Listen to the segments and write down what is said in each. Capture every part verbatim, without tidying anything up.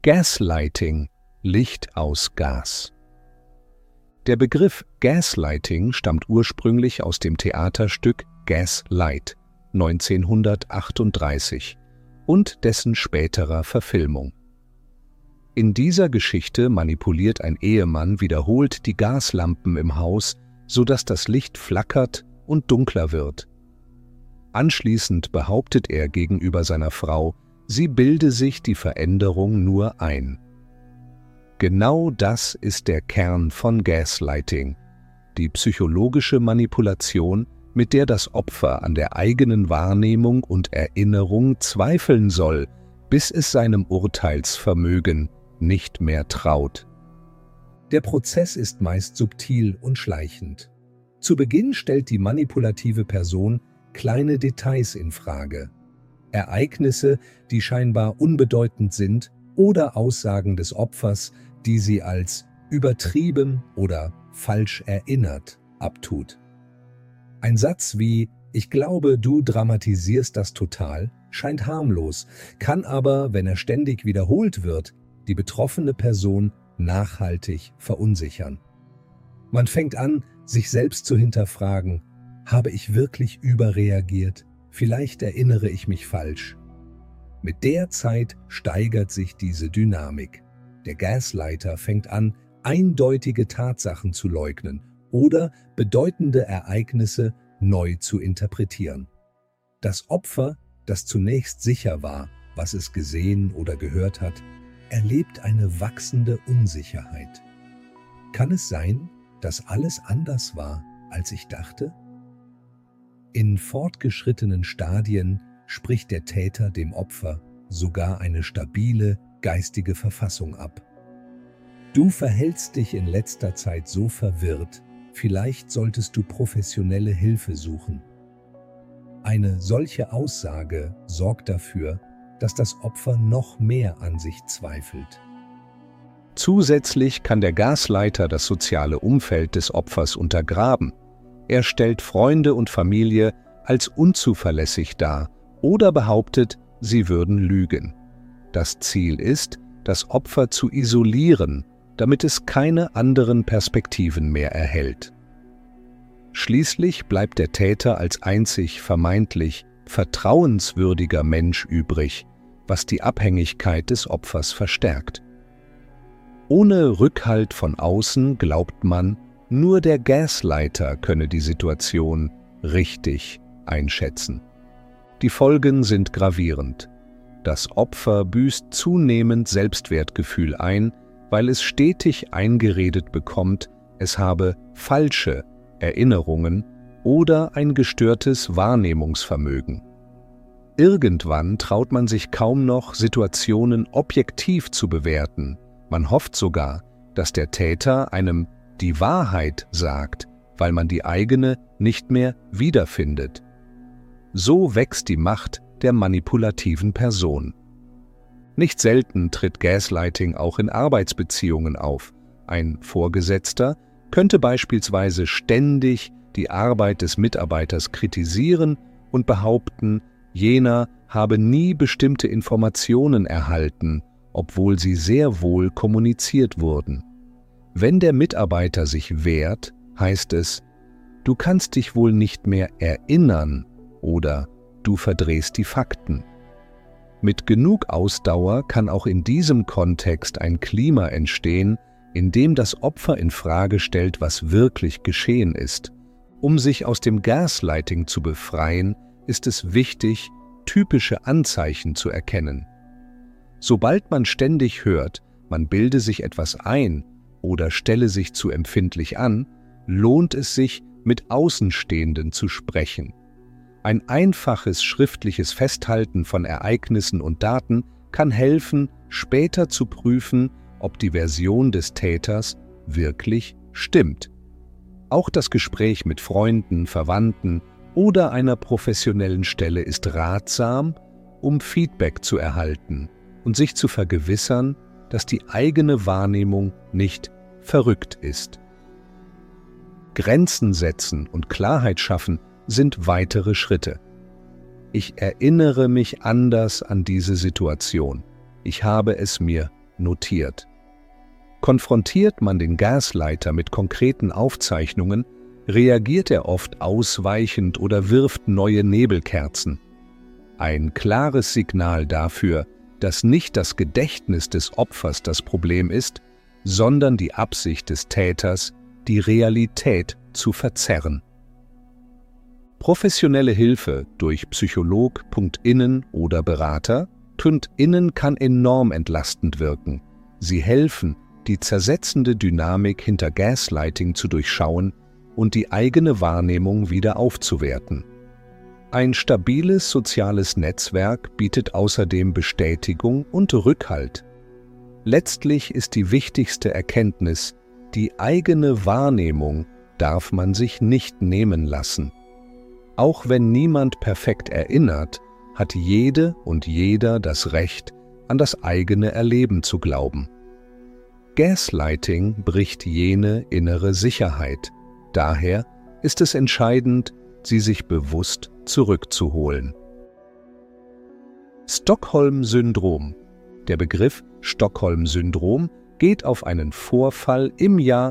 Gaslighting, Licht aus Gas. Der Begriff Gaslighting stammt ursprünglich aus dem Theaterstück Gaslight neunzehnhundertachtunddreißig und dessen späterer Verfilmung. In dieser Geschichte manipuliert ein Ehemann wiederholt die Gaslampen im Haus, sodass das Licht flackert und dunkler wird. Anschließend behauptet er gegenüber seiner Frau, sie bilde sich die Veränderung nur ein. Genau das ist der Kern von Gaslighting, die psychologische Manipulation, mit der das Opfer an der eigenen Wahrnehmung und Erinnerung zweifeln soll, bis es seinem Urteilsvermögen nicht mehr traut. Der Prozess ist meist subtil und schleichend. Zu Beginn stellt die manipulative Person kleine Details in Frage. Ereignisse, die scheinbar unbedeutend sind, oder Aussagen des Opfers, die sie als übertrieben oder falsch erinnert abtut. Ein Satz wie „Ich glaube, du dramatisierst das total“ scheint harmlos, kann aber, wenn er ständig wiederholt wird, die betroffene Person nachhaltig verunsichern. Man fängt an, sich selbst zu hinterfragen: Habe ich wirklich überreagiert? Vielleicht erinnere ich mich falsch. Mit der Zeit steigert sich diese Dynamik. Der Gaslighter fängt an, eindeutige Tatsachen zu leugnen oder bedeutende Ereignisse neu zu interpretieren. Das Opfer, das zunächst sicher war, was es gesehen oder gehört hat, erlebt eine wachsende Unsicherheit. Kann es sein, dass alles anders war, als ich dachte? In fortgeschrittenen Stadien spricht der Täter dem Opfer sogar eine stabile geistige Verfassung ab. Du verhältst dich in letzter Zeit so verwirrt, vielleicht solltest du professionelle Hilfe suchen. Eine solche Aussage sorgt dafür, dass das Opfer noch mehr an sich zweifelt. Zusätzlich kann der Gaslighter das soziale Umfeld des Opfers untergraben. Er stellt Freunde und Familie als unzuverlässig dar oder behauptet, sie würden lügen. Das Ziel ist, das Opfer zu isolieren, damit es keine anderen Perspektiven mehr erhält. Schließlich bleibt der Täter als einzig vermeintlich vertrauenswürdiger Mensch übrig, was die Abhängigkeit des Opfers verstärkt. Ohne Rückhalt von außen glaubt man, nur der Gaslighter könne die Situation richtig einschätzen. Die Folgen sind gravierend. Das Opfer büßt zunehmend Selbstwertgefühl ein, weil es stetig eingeredet bekommt, es habe falsche Erinnerungen oder ein gestörtes Wahrnehmungsvermögen. Irgendwann traut man sich kaum noch, Situationen objektiv zu bewerten. Man hofft sogar, dass der Täter einem die Wahrheit sagt, weil man die eigene nicht mehr wiederfindet. So wächst die Macht der manipulativen Person. Nicht selten tritt Gaslighting auch in Arbeitsbeziehungen auf. Ein Vorgesetzter könnte beispielsweise ständig die Arbeit des Mitarbeiters kritisieren und behaupten, jener habe nie bestimmte Informationen erhalten, obwohl sie sehr wohl kommuniziert wurden. Wenn der Mitarbeiter sich wehrt, heißt es: Du kannst dich wohl nicht mehr erinnern oder du verdrehst die Fakten. Mit genug Ausdauer kann auch in diesem Kontext ein Klima entstehen, in dem das Opfer in Frage stellt, was wirklich geschehen ist. Um sich aus dem Gaslighting zu befreien, ist es wichtig, typische Anzeichen zu erkennen. Sobald man ständig hört, man bilde sich etwas ein oder stelle sich zu empfindlich an, lohnt es sich, mit Außenstehenden zu sprechen. Ein einfaches schriftliches Festhalten von Ereignissen und Daten kann helfen, später zu prüfen, ob die Version des Täters wirklich stimmt. Auch das Gespräch mit Freunden, Verwandten oder einer professionellen Stelle ist ratsam, um Feedback zu erhalten und sich zu vergewissern, dass die eigene Wahrnehmung nicht verrückt ist. Grenzen setzen und Klarheit schaffen sind weitere Schritte. Ich erinnere mich anders an diese Situation. Ich habe es mir notiert. Konfrontiert man den Gaslighter mit konkreten Aufzeichnungen, reagiert er oft ausweichend oder wirft neue Nebelkerzen. Ein klares Signal dafür, dass nicht das Gedächtnis des Opfers das Problem ist, sondern die Absicht des Täters, die Realität zu verzerren. Professionelle Hilfe durch Psycholog.innen oder Berater .innen kann enorm entlastend wirken. Sie helfen, die zersetzende Dynamik hinter Gaslighting zu durchschauen und die eigene Wahrnehmung wieder aufzuwerten. Ein stabiles soziales Netzwerk bietet außerdem Bestätigung und Rückhalt. Letztlich ist die wichtigste Erkenntnis, die eigene Wahrnehmung darf man sich nicht nehmen lassen. Auch wenn niemand perfekt erinnert, hat jede und jeder das Recht, an das eigene Erleben zu glauben. Gaslighting bricht jene innere Sicherheit. Daher ist es entscheidend, sie sich bewusst zurückzuholen. Stockholm-Syndrom. Der Begriff Stockholm-Syndrom geht auf einen Vorfall im Jahr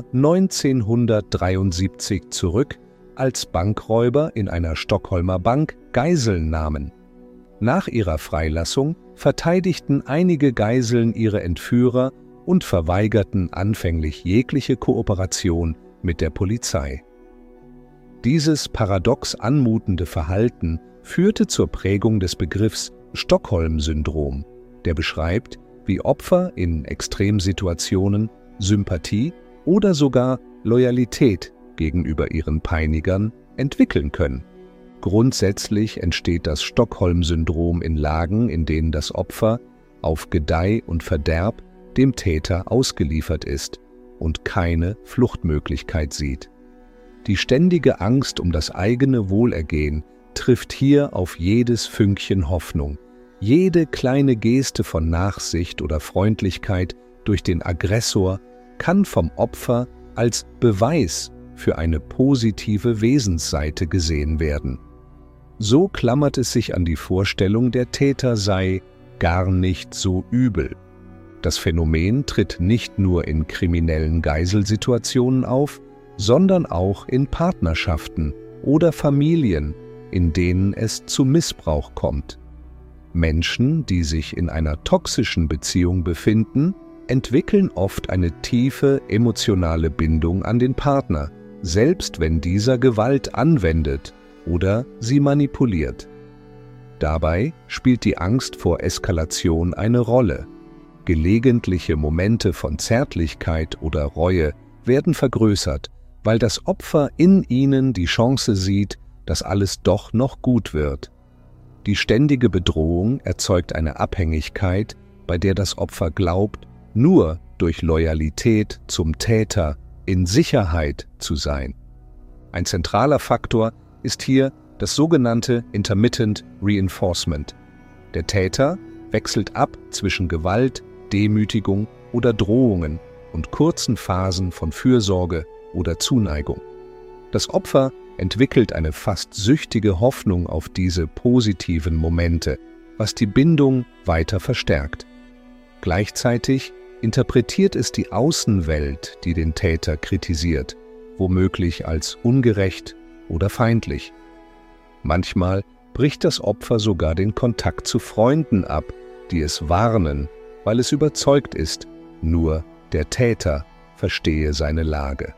neunzehnhundertdreiundsiebzig zurück, als Bankräuber in einer Stockholmer Bank Geiseln nahmen. Nach ihrer Freilassung verteidigten einige Geiseln ihre Entführer und verweigerten anfänglich jegliche Kooperation mit der Polizei. Dieses paradox anmutende Verhalten führte zur Prägung des Begriffs Stockholm-Syndrom, der beschreibt, wie Opfer in Extremsituationen Sympathie oder sogar Loyalität gegenüber ihren Peinigern entwickeln können. Grundsätzlich entsteht das Stockholm-Syndrom in Lagen, in denen das Opfer auf Gedeih und Verderb dem Täter ausgeliefert ist und keine Fluchtmöglichkeit sieht. Die ständige Angst um das eigene Wohlergehen trifft hier auf jedes Fünkchen Hoffnung. Jede kleine Geste von Nachsicht oder Freundlichkeit durch den Aggressor kann vom Opfer als Beweis für eine positive Wesensseite gesehen werden. So klammert es sich an die Vorstellung, der Täter sei gar nicht so übel. Das Phänomen tritt nicht nur in kriminellen Geiselsituationen auf, sondern auch in Partnerschaften oder Familien, in denen es zu Missbrauch kommt. Menschen, die sich in einer toxischen Beziehung befinden, entwickeln oft eine tiefe emotionale Bindung an den Partner, selbst wenn dieser Gewalt anwendet oder sie manipuliert. Dabei spielt die Angst vor Eskalation eine Rolle. Gelegentliche Momente von Zärtlichkeit oder Reue werden vergrößert, weil das Opfer in ihnen die Chance sieht, dass alles doch noch gut wird. Die ständige Bedrohung erzeugt eine Abhängigkeit, bei der das Opfer glaubt, nur durch Loyalität zum Täter in Sicherheit zu sein. Ein zentraler Faktor ist hier das sogenannte Intermittent Reinforcement. Der Täter wechselt ab zwischen Gewalt, Demütigung oder Drohungen und kurzen Phasen von Fürsorge oder Zuneigung. Das Opfer entwickelt eine fast süchtige Hoffnung auf diese positiven Momente, was die Bindung weiter verstärkt. Gleichzeitig interpretiert es die Außenwelt, die den Täter kritisiert, womöglich als ungerecht oder feindlich. Manchmal bricht das Opfer sogar den Kontakt zu Freunden ab, die es warnen, weil es überzeugt ist, nur der Täter verstehe seine Lage.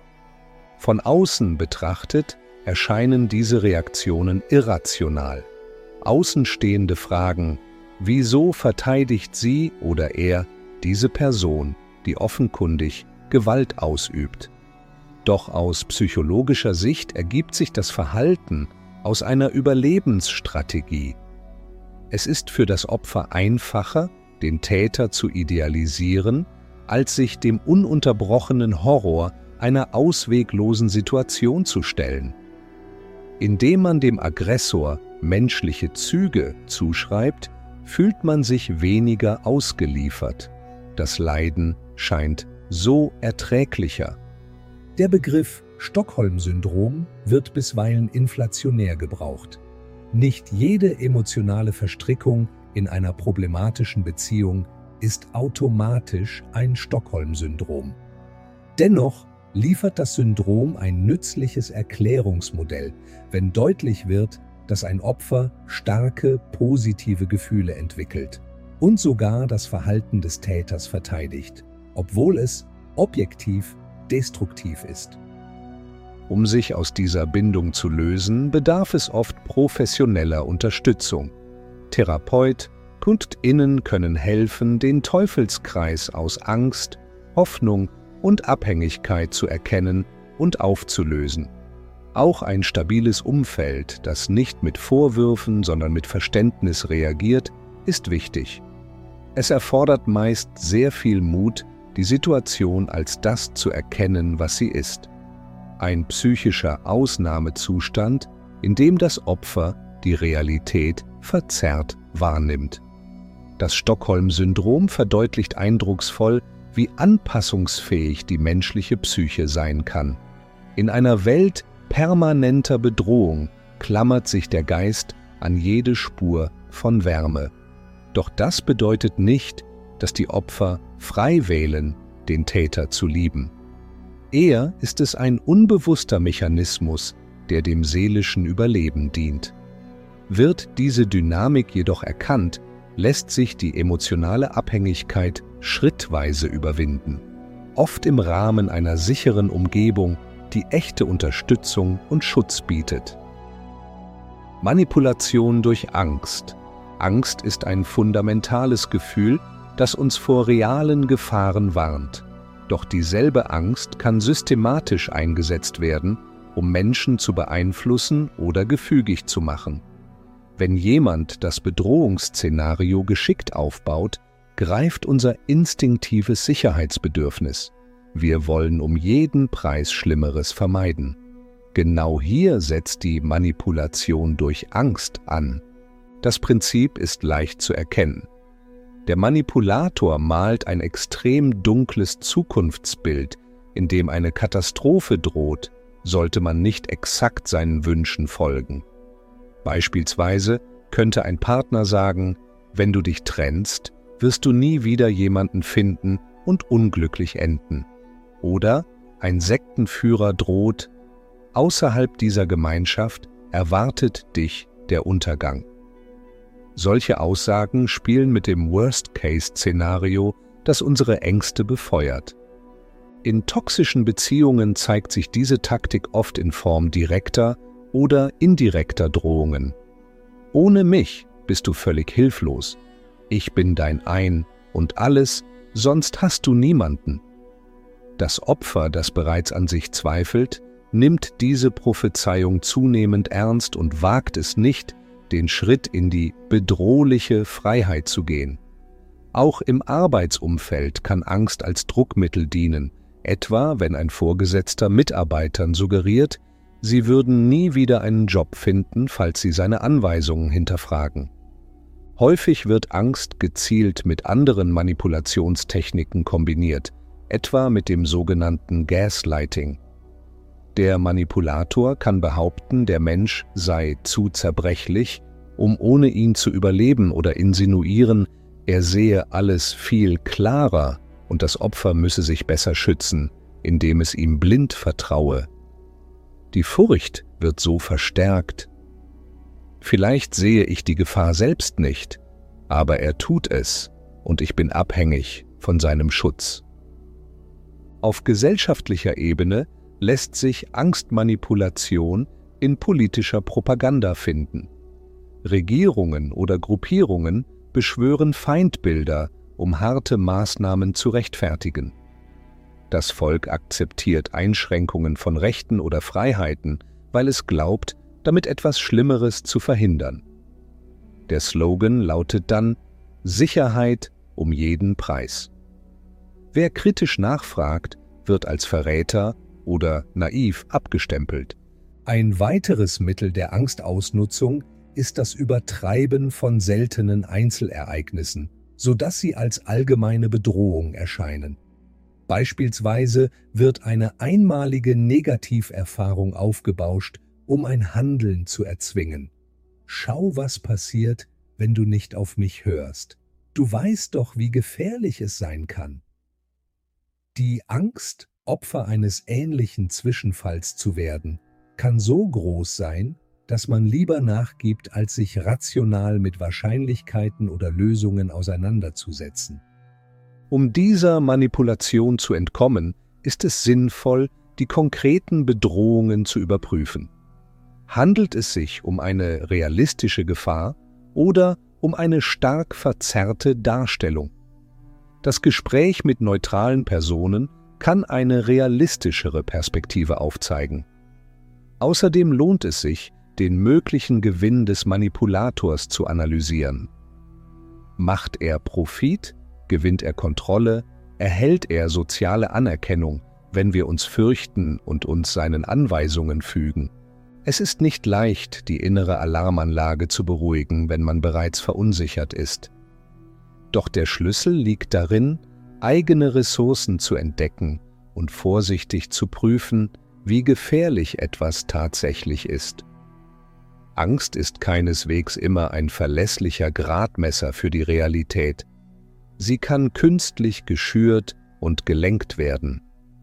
Von außen betrachtet erscheinen diese Reaktionen irrational. Außenstehende fragen, wieso verteidigt sie oder er diese Person, die offenkundig Gewalt ausübt? Doch aus psychologischer Sicht ergibt sich das Verhalten aus einer Überlebensstrategie. Es ist für das Opfer einfacher, den Täter zu idealisieren, als sich dem ununterbrochenen Horror einer ausweglosen Situation zu stellen. Indem man dem Aggressor menschliche Züge zuschreibt, fühlt man sich weniger ausgeliefert. Das Leiden scheint so erträglicher. Der Begriff Stockholm-Syndrom wird bisweilen inflationär gebraucht. Nicht jede emotionale Verstrickung in einer problematischen Beziehung ist automatisch ein Stockholm-Syndrom. Dennoch liefert das Syndrom ein nützliches Erklärungsmodell, wenn deutlich wird, dass ein Opfer starke, positive Gefühle entwickelt und sogar das Verhalten des Täters verteidigt, obwohl es objektiv destruktiv ist. Um sich aus dieser Bindung zu lösen, bedarf es oft professioneller Unterstützung. Therapeut, KundInnen können helfen, den Teufelskreis aus Angst, Hoffnung und Abhängigkeit zu erkennen und aufzulösen. Auch ein stabiles Umfeld, das nicht mit Vorwürfen, sondern mit Verständnis reagiert, ist wichtig. Es erfordert meist sehr viel Mut, die Situation als das zu erkennen, was sie ist. Ein psychischer Ausnahmezustand, in dem das Opfer die Realität verzerrt wahrnimmt. Das Stockholm-Syndrom verdeutlicht eindrucksvoll, wie anpassungsfähig die menschliche Psyche sein kann. In einer Welt permanenter Bedrohung klammert sich der Geist an jede Spur von Wärme. Doch das bedeutet nicht, dass die Opfer frei wählen, den Täter zu lieben. Eher ist es ein unbewusster Mechanismus, der dem seelischen Überleben dient. Wird diese Dynamik jedoch erkannt, lässt sich die emotionale Abhängigkeit schrittweise überwinden, oft im Rahmen einer sicheren Umgebung, die echte Unterstützung und Schutz bietet. Manipulation durch Angst. Angst ist ein fundamentales Gefühl, das uns vor realen Gefahren warnt. Doch dieselbe Angst kann systematisch eingesetzt werden, um Menschen zu beeinflussen oder gefügig zu machen. Wenn jemand das Bedrohungsszenario geschickt aufbaut, greift unser instinktives Sicherheitsbedürfnis. Wir wollen um jeden Preis Schlimmeres vermeiden. Genau hier setzt die Manipulation durch Angst an. Das Prinzip ist leicht zu erkennen. Der Manipulator malt ein extrem dunkles Zukunftsbild, in dem eine Katastrophe droht, sollte man nicht exakt seinen Wünschen folgen. Beispielsweise könnte ein Partner sagen, wenn du dich trennst, wirst du nie wieder jemanden finden und unglücklich enden. Oder ein Sektenführer droht, außerhalb dieser Gemeinschaft erwartet dich der Untergang. Solche Aussagen spielen mit dem Worst-Case-Szenario, das unsere Ängste befeuert. In toxischen Beziehungen zeigt sich diese Taktik oft in Form direkter oder indirekter Drohungen. Ohne mich bist du völlig hilflos. Ich bin dein Ein und Alles, sonst hast du niemanden. Das Opfer, das bereits an sich zweifelt, nimmt diese Prophezeiung zunehmend ernst und wagt es nicht, den Schritt in die bedrohliche Freiheit zu gehen. Auch im Arbeitsumfeld kann Angst als Druckmittel dienen, etwa wenn ein Vorgesetzter Mitarbeitern suggeriert, sie würden nie wieder einen Job finden, falls sie seine Anweisungen hinterfragen. Häufig wird Angst gezielt mit anderen Manipulationstechniken kombiniert, etwa mit dem sogenannten Gaslighting. Der Manipulator kann behaupten, der Mensch sei zu zerbrechlich, um ohne ihn zu überleben, oder insinuieren, er sehe alles viel klarer und das Opfer müsse sich besser schützen, indem es ihm blind vertraue. Die Furcht wird so verstärkt. Vielleicht sehe ich die Gefahr selbst nicht, aber er tut es und ich bin abhängig von seinem Schutz. Auf gesellschaftlicher Ebene lässt sich Angstmanipulation in politischer Propaganda finden. Regierungen oder Gruppierungen beschwören Feindbilder, um harte Maßnahmen zu rechtfertigen. Das Volk akzeptiert Einschränkungen von Rechten oder Freiheiten, weil es glaubt, damit etwas Schlimmeres zu verhindern. Der Slogan lautet dann: Sicherheit um jeden Preis. Wer kritisch nachfragt, wird als Verräter oder naiv abgestempelt. Ein weiteres Mittel der Angstausnutzung ist das Übertreiben von seltenen Einzelereignissen, sodass sie als allgemeine Bedrohung erscheinen. Beispielsweise wird eine einmalige Negativerfahrung aufgebauscht, um ein Handeln zu erzwingen. Schau, was passiert, wenn du nicht auf mich hörst. Du weißt doch, wie gefährlich es sein kann. Die Angst, Opfer eines ähnlichen Zwischenfalls zu werden, kann so groß sein, dass man lieber nachgibt, als sich rational mit Wahrscheinlichkeiten oder Lösungen auseinanderzusetzen. Um dieser Manipulation zu entkommen, ist es sinnvoll, die konkreten Bedrohungen zu überprüfen. Handelt es sich um eine realistische Gefahr oder um eine stark verzerrte Darstellung? Das Gespräch mit neutralen Personen kann eine realistischere Perspektive aufzeigen. Außerdem lohnt es sich, den möglichen Gewinn des Manipulators zu analysieren. Macht er Profit? Gewinnt er Kontrolle? Erhält er soziale Anerkennung, wenn wir uns fürchten und uns seinen Anweisungen fügen? Es ist nicht leicht, die innere Alarmanlage zu beruhigen, wenn man bereits verunsichert ist. Doch der Schlüssel liegt darin, eigene Ressourcen zu entdecken und vorsichtig zu prüfen, wie gefährlich etwas tatsächlich ist. Angst ist keineswegs immer ein verlässlicher Gradmesser für die Realität. Sie kann künstlich geschürt und gelenkt werden.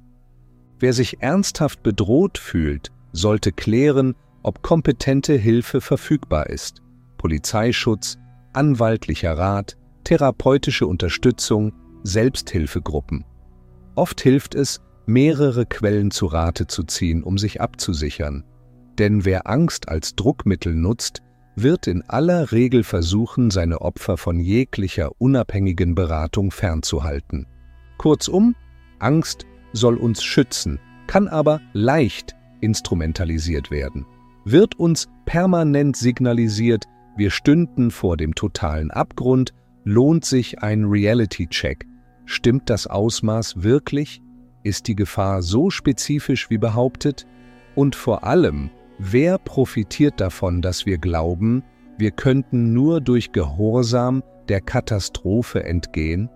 Wer sich ernsthaft bedroht fühlt, sollte klären, ob kompetente Hilfe verfügbar ist. Polizeischutz, anwaltlicher Rat, therapeutische Unterstützung, Selbsthilfegruppen. Oft hilft es, mehrere Quellen zu Rate zu ziehen, um sich abzusichern. Denn wer Angst als Druckmittel nutzt, wird in aller Regel versuchen, seine Opfer von jeglicher unabhängigen Beratung fernzuhalten. Kurzum, Angst soll uns schützen, kann aber leicht instrumentalisiert werden. Wird uns permanent signalisiert, wir stünden vor dem totalen Abgrund, lohnt sich ein Reality-Check. Stimmt das Ausmaß wirklich? Ist die Gefahr so spezifisch wie behauptet? Und vor allem, wer profitiert davon, dass wir glauben, wir könnten nur durch Gehorsam der Katastrophe entgehen?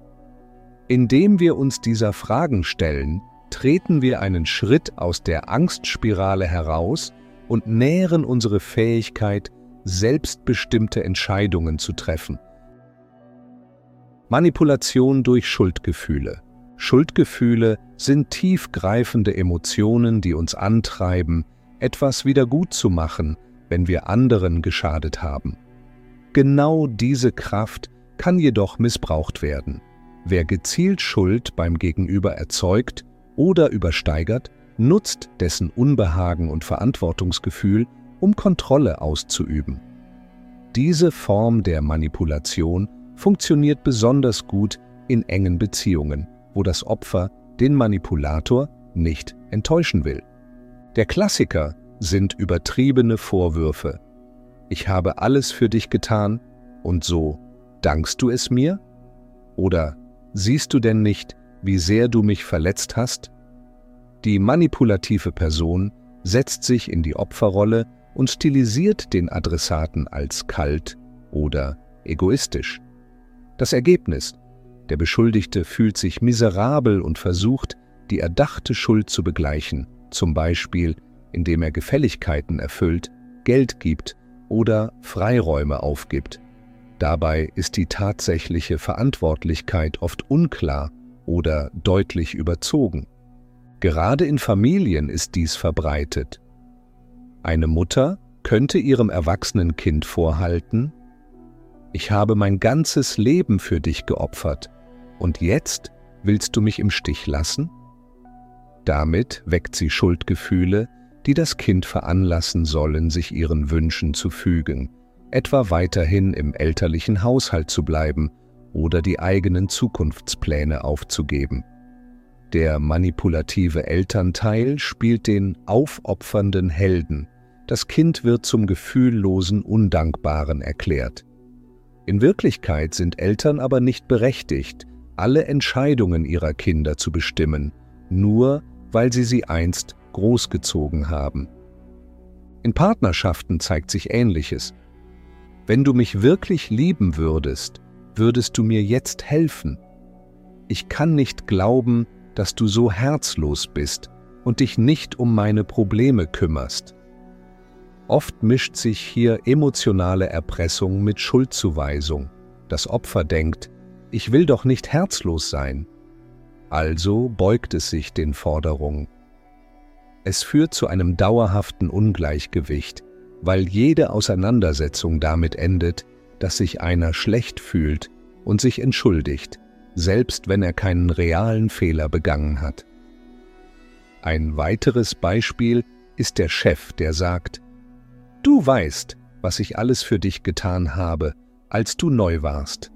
Indem wir uns dieser Fragen stellen, treten wir einen Schritt aus der Angstspirale heraus und nähren unsere Fähigkeit, selbstbestimmte Entscheidungen zu treffen. Manipulation durch Schuldgefühle. Schuldgefühle sind tiefgreifende Emotionen, die uns antreiben, etwas wieder gut zu machen, wenn wir anderen geschadet haben. Genau diese Kraft kann jedoch missbraucht werden. Wer gezielt Schuld beim Gegenüber erzeugt oder übersteigert, nutzt dessen Unbehagen und Verantwortungsgefühl, um Kontrolle auszuüben. Diese Form der Manipulation funktioniert besonders gut in engen Beziehungen, wo das Opfer den Manipulator nicht enttäuschen will. Der Klassiker sind übertriebene Vorwürfe. Ich habe alles für dich getan und so, dankst du es mir? Oder siehst du denn nicht, wie sehr du mich verletzt hast? Die manipulative Person setzt sich in die Opferrolle und stilisiert den Adressaten als kalt oder egoistisch. Das Ergebnis: Der Beschuldigte fühlt sich miserabel und versucht, die erdachte Schuld zu begleichen, zum Beispiel indem er Gefälligkeiten erfüllt, Geld gibt oder Freiräume aufgibt. Dabei ist die tatsächliche Verantwortlichkeit oft unklar oder deutlich überzogen. Gerade in Familien ist dies verbreitet. Eine Mutter könnte ihrem erwachsenen Kind vorhalten: Ich habe mein ganzes Leben für dich geopfert und jetzt willst du mich im Stich lassen? Damit weckt sie Schuldgefühle, die das Kind veranlassen sollen, sich ihren Wünschen zu fügen, etwa weiterhin im elterlichen Haushalt zu bleiben oder die eigenen Zukunftspläne aufzugeben. Der manipulative Elternteil spielt den aufopfernden Helden. Das Kind wird zum gefühllosen Undankbaren erklärt. In Wirklichkeit sind Eltern aber nicht berechtigt, alle Entscheidungen ihrer Kinder zu bestimmen, nur weil sie sie einst großgezogen haben. In Partnerschaften zeigt sich Ähnliches. Wenn du mich wirklich lieben würdest, würdest du mir jetzt helfen. Ich kann nicht glauben, dass du so herzlos bist und dich nicht um meine Probleme kümmerst. Oft mischt sich hier emotionale Erpressung mit Schuldzuweisung. Das Opfer denkt, ich will doch nicht herzlos sein. Also beugt es sich den Forderungen. Es führt zu einem dauerhaften Ungleichgewicht, weil jede Auseinandersetzung damit endet, dass sich einer schlecht fühlt und sich entschuldigt, selbst wenn er keinen realen Fehler begangen hat. Ein weiteres Beispiel ist der Chef, der sagt, du weißt, was ich alles für dich getan habe, als du neu warst.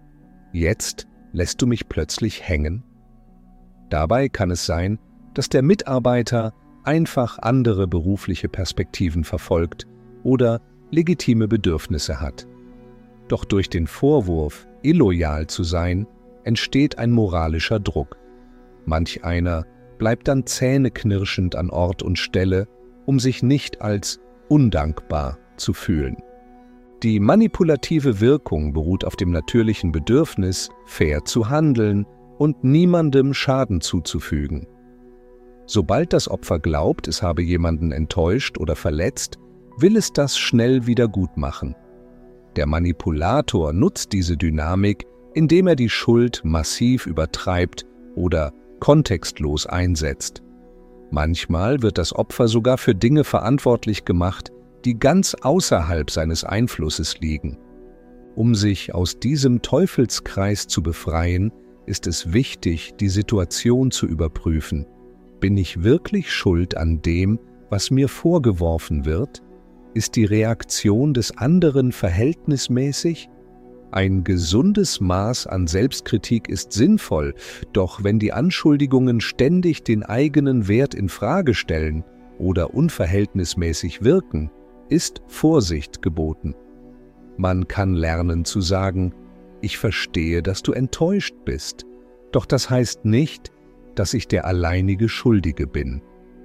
Jetzt lässt du mich plötzlich hängen? Dabei kann es sein, dass der Mitarbeiter einfach andere berufliche Perspektiven verfolgt oder legitime Bedürfnisse hat. Doch durch den Vorwurf, illoyal zu sein, entsteht ein moralischer Druck. Manch einer bleibt dann zähneknirschend an Ort und Stelle, um sich nicht als undankbar zu fühlen. Die manipulative Wirkung beruht auf dem natürlichen Bedürfnis, fair zu handeln und niemandem Schaden zuzufügen. Sobald das Opfer glaubt, es habe jemanden enttäuscht oder verletzt, will es das schnell wieder gut machen. Der Manipulator nutzt diese Dynamik, indem er die Schuld massiv übertreibt oder kontextlos einsetzt. Manchmal wird das Opfer sogar für Dinge verantwortlich gemacht, die ganz außerhalb seines Einflusses liegen. Um sich aus diesem Teufelskreis zu befreien, ist es wichtig, die Situation zu überprüfen. Bin ich wirklich schuld an dem, was mir vorgeworfen wird? Ist die Reaktion des anderen verhältnismäßig? Ein gesundes Maß an Selbstkritik ist sinnvoll, doch wenn die Anschuldigungen ständig den eigenen Wert in Frage stellen oder unverhältnismäßig wirken, ist Vorsicht geboten. Man kann lernen zu sagen, ich verstehe, dass du enttäuscht bist, doch das heißt nicht, dass ich der alleinige Schuldige bin.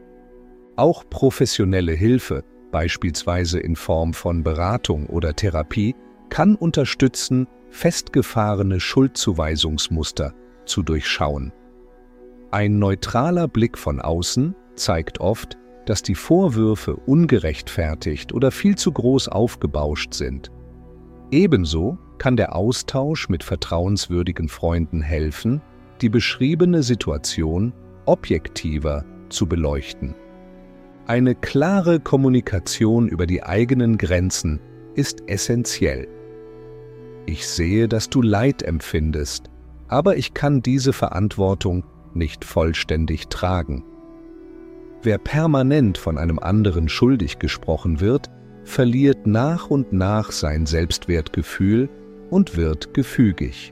Auch professionelle Hilfe, beispielsweise in Form von Beratung oder Therapie, kann unterstützen, festgefahrene Schuldzuweisungsmuster zu durchschauen. Ein neutraler Blick von außen zeigt oft, dass die Vorwürfe ungerechtfertigt oder viel zu groß aufgebauscht sind. Ebenso kann der Austausch mit vertrauenswürdigen Freunden helfen, die beschriebene Situation objektiver zu beleuchten. Eine klare Kommunikation über die eigenen Grenzen ist essentiell. Ich sehe, dass du Leid empfindest, aber ich kann diese Verantwortung nicht vollständig tragen. Wer permanent von einem anderen schuldig gesprochen wird, verliert nach und nach sein Selbstwertgefühl und wird gefügig.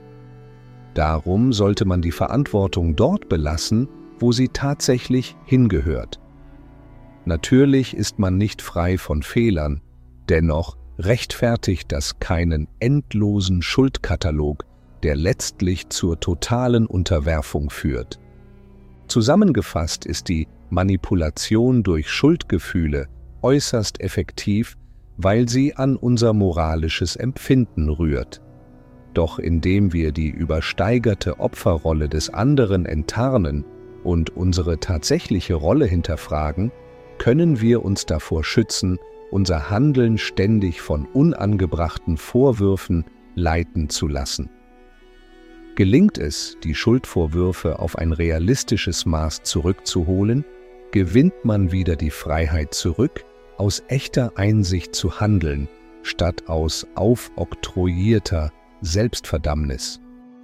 Darum sollte man die Verantwortung dort belassen, wo sie tatsächlich hingehört. Natürlich ist man nicht frei von Fehlern, dennoch rechtfertigt das keinen endlosen Schuldkatalog, der letztlich zur totalen Unterwerfung führt. Zusammengefasst ist die Manipulation durch Schuldgefühle äußerst effektiv, weil sie an unser moralisches Empfinden rührt. Doch indem wir die übersteigerte Opferrolle des anderen enttarnen und unsere tatsächliche Rolle hinterfragen, können wir uns davor schützen, unser Handeln ständig von unangebrachten Vorwürfen leiten zu lassen. Gelingt es, die Schuldvorwürfe auf ein realistisches Maß zurückzuholen, gewinnt man wieder die Freiheit zurück, aus echter Einsicht zu handeln, statt aus aufoktroyierter Selbstverdammnis.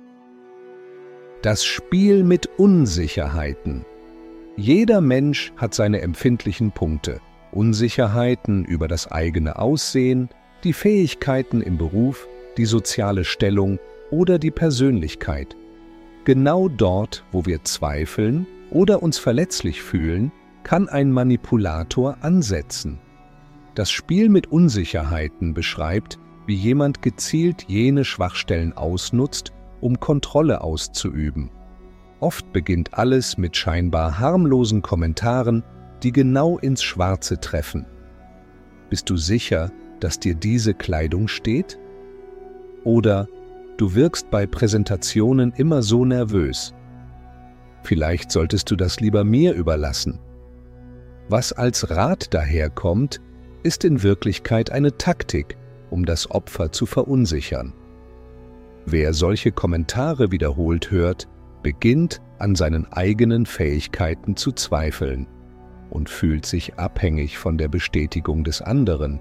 Das Spiel mit Unsicherheiten. Jeder Mensch hat seine empfindlichen Punkte, Unsicherheiten über das eigene Aussehen, die Fähigkeiten im Beruf, die soziale Stellung oder die Persönlichkeit. Genau dort, wo wir zweifeln oder uns verletzlich fühlen, kann ein Manipulator ansetzen. Das Spiel mit Unsicherheiten beschreibt, wie jemand gezielt jene Schwachstellen ausnutzt, um Kontrolle auszuüben. Oft beginnt alles mit scheinbar harmlosen Kommentaren, die genau ins Schwarze treffen. Bist du sicher, dass dir diese Kleidung steht? Oder du wirkst bei Präsentationen immer so nervös. Vielleicht solltest du das lieber mir überlassen. Was als Rat daherkommt, ist in Wirklichkeit eine Taktik, um das Opfer zu verunsichern. Wer solche Kommentare wiederholt hört, beginnt an seinen eigenen Fähigkeiten zu zweifeln und fühlt sich abhängig von der Bestätigung des anderen.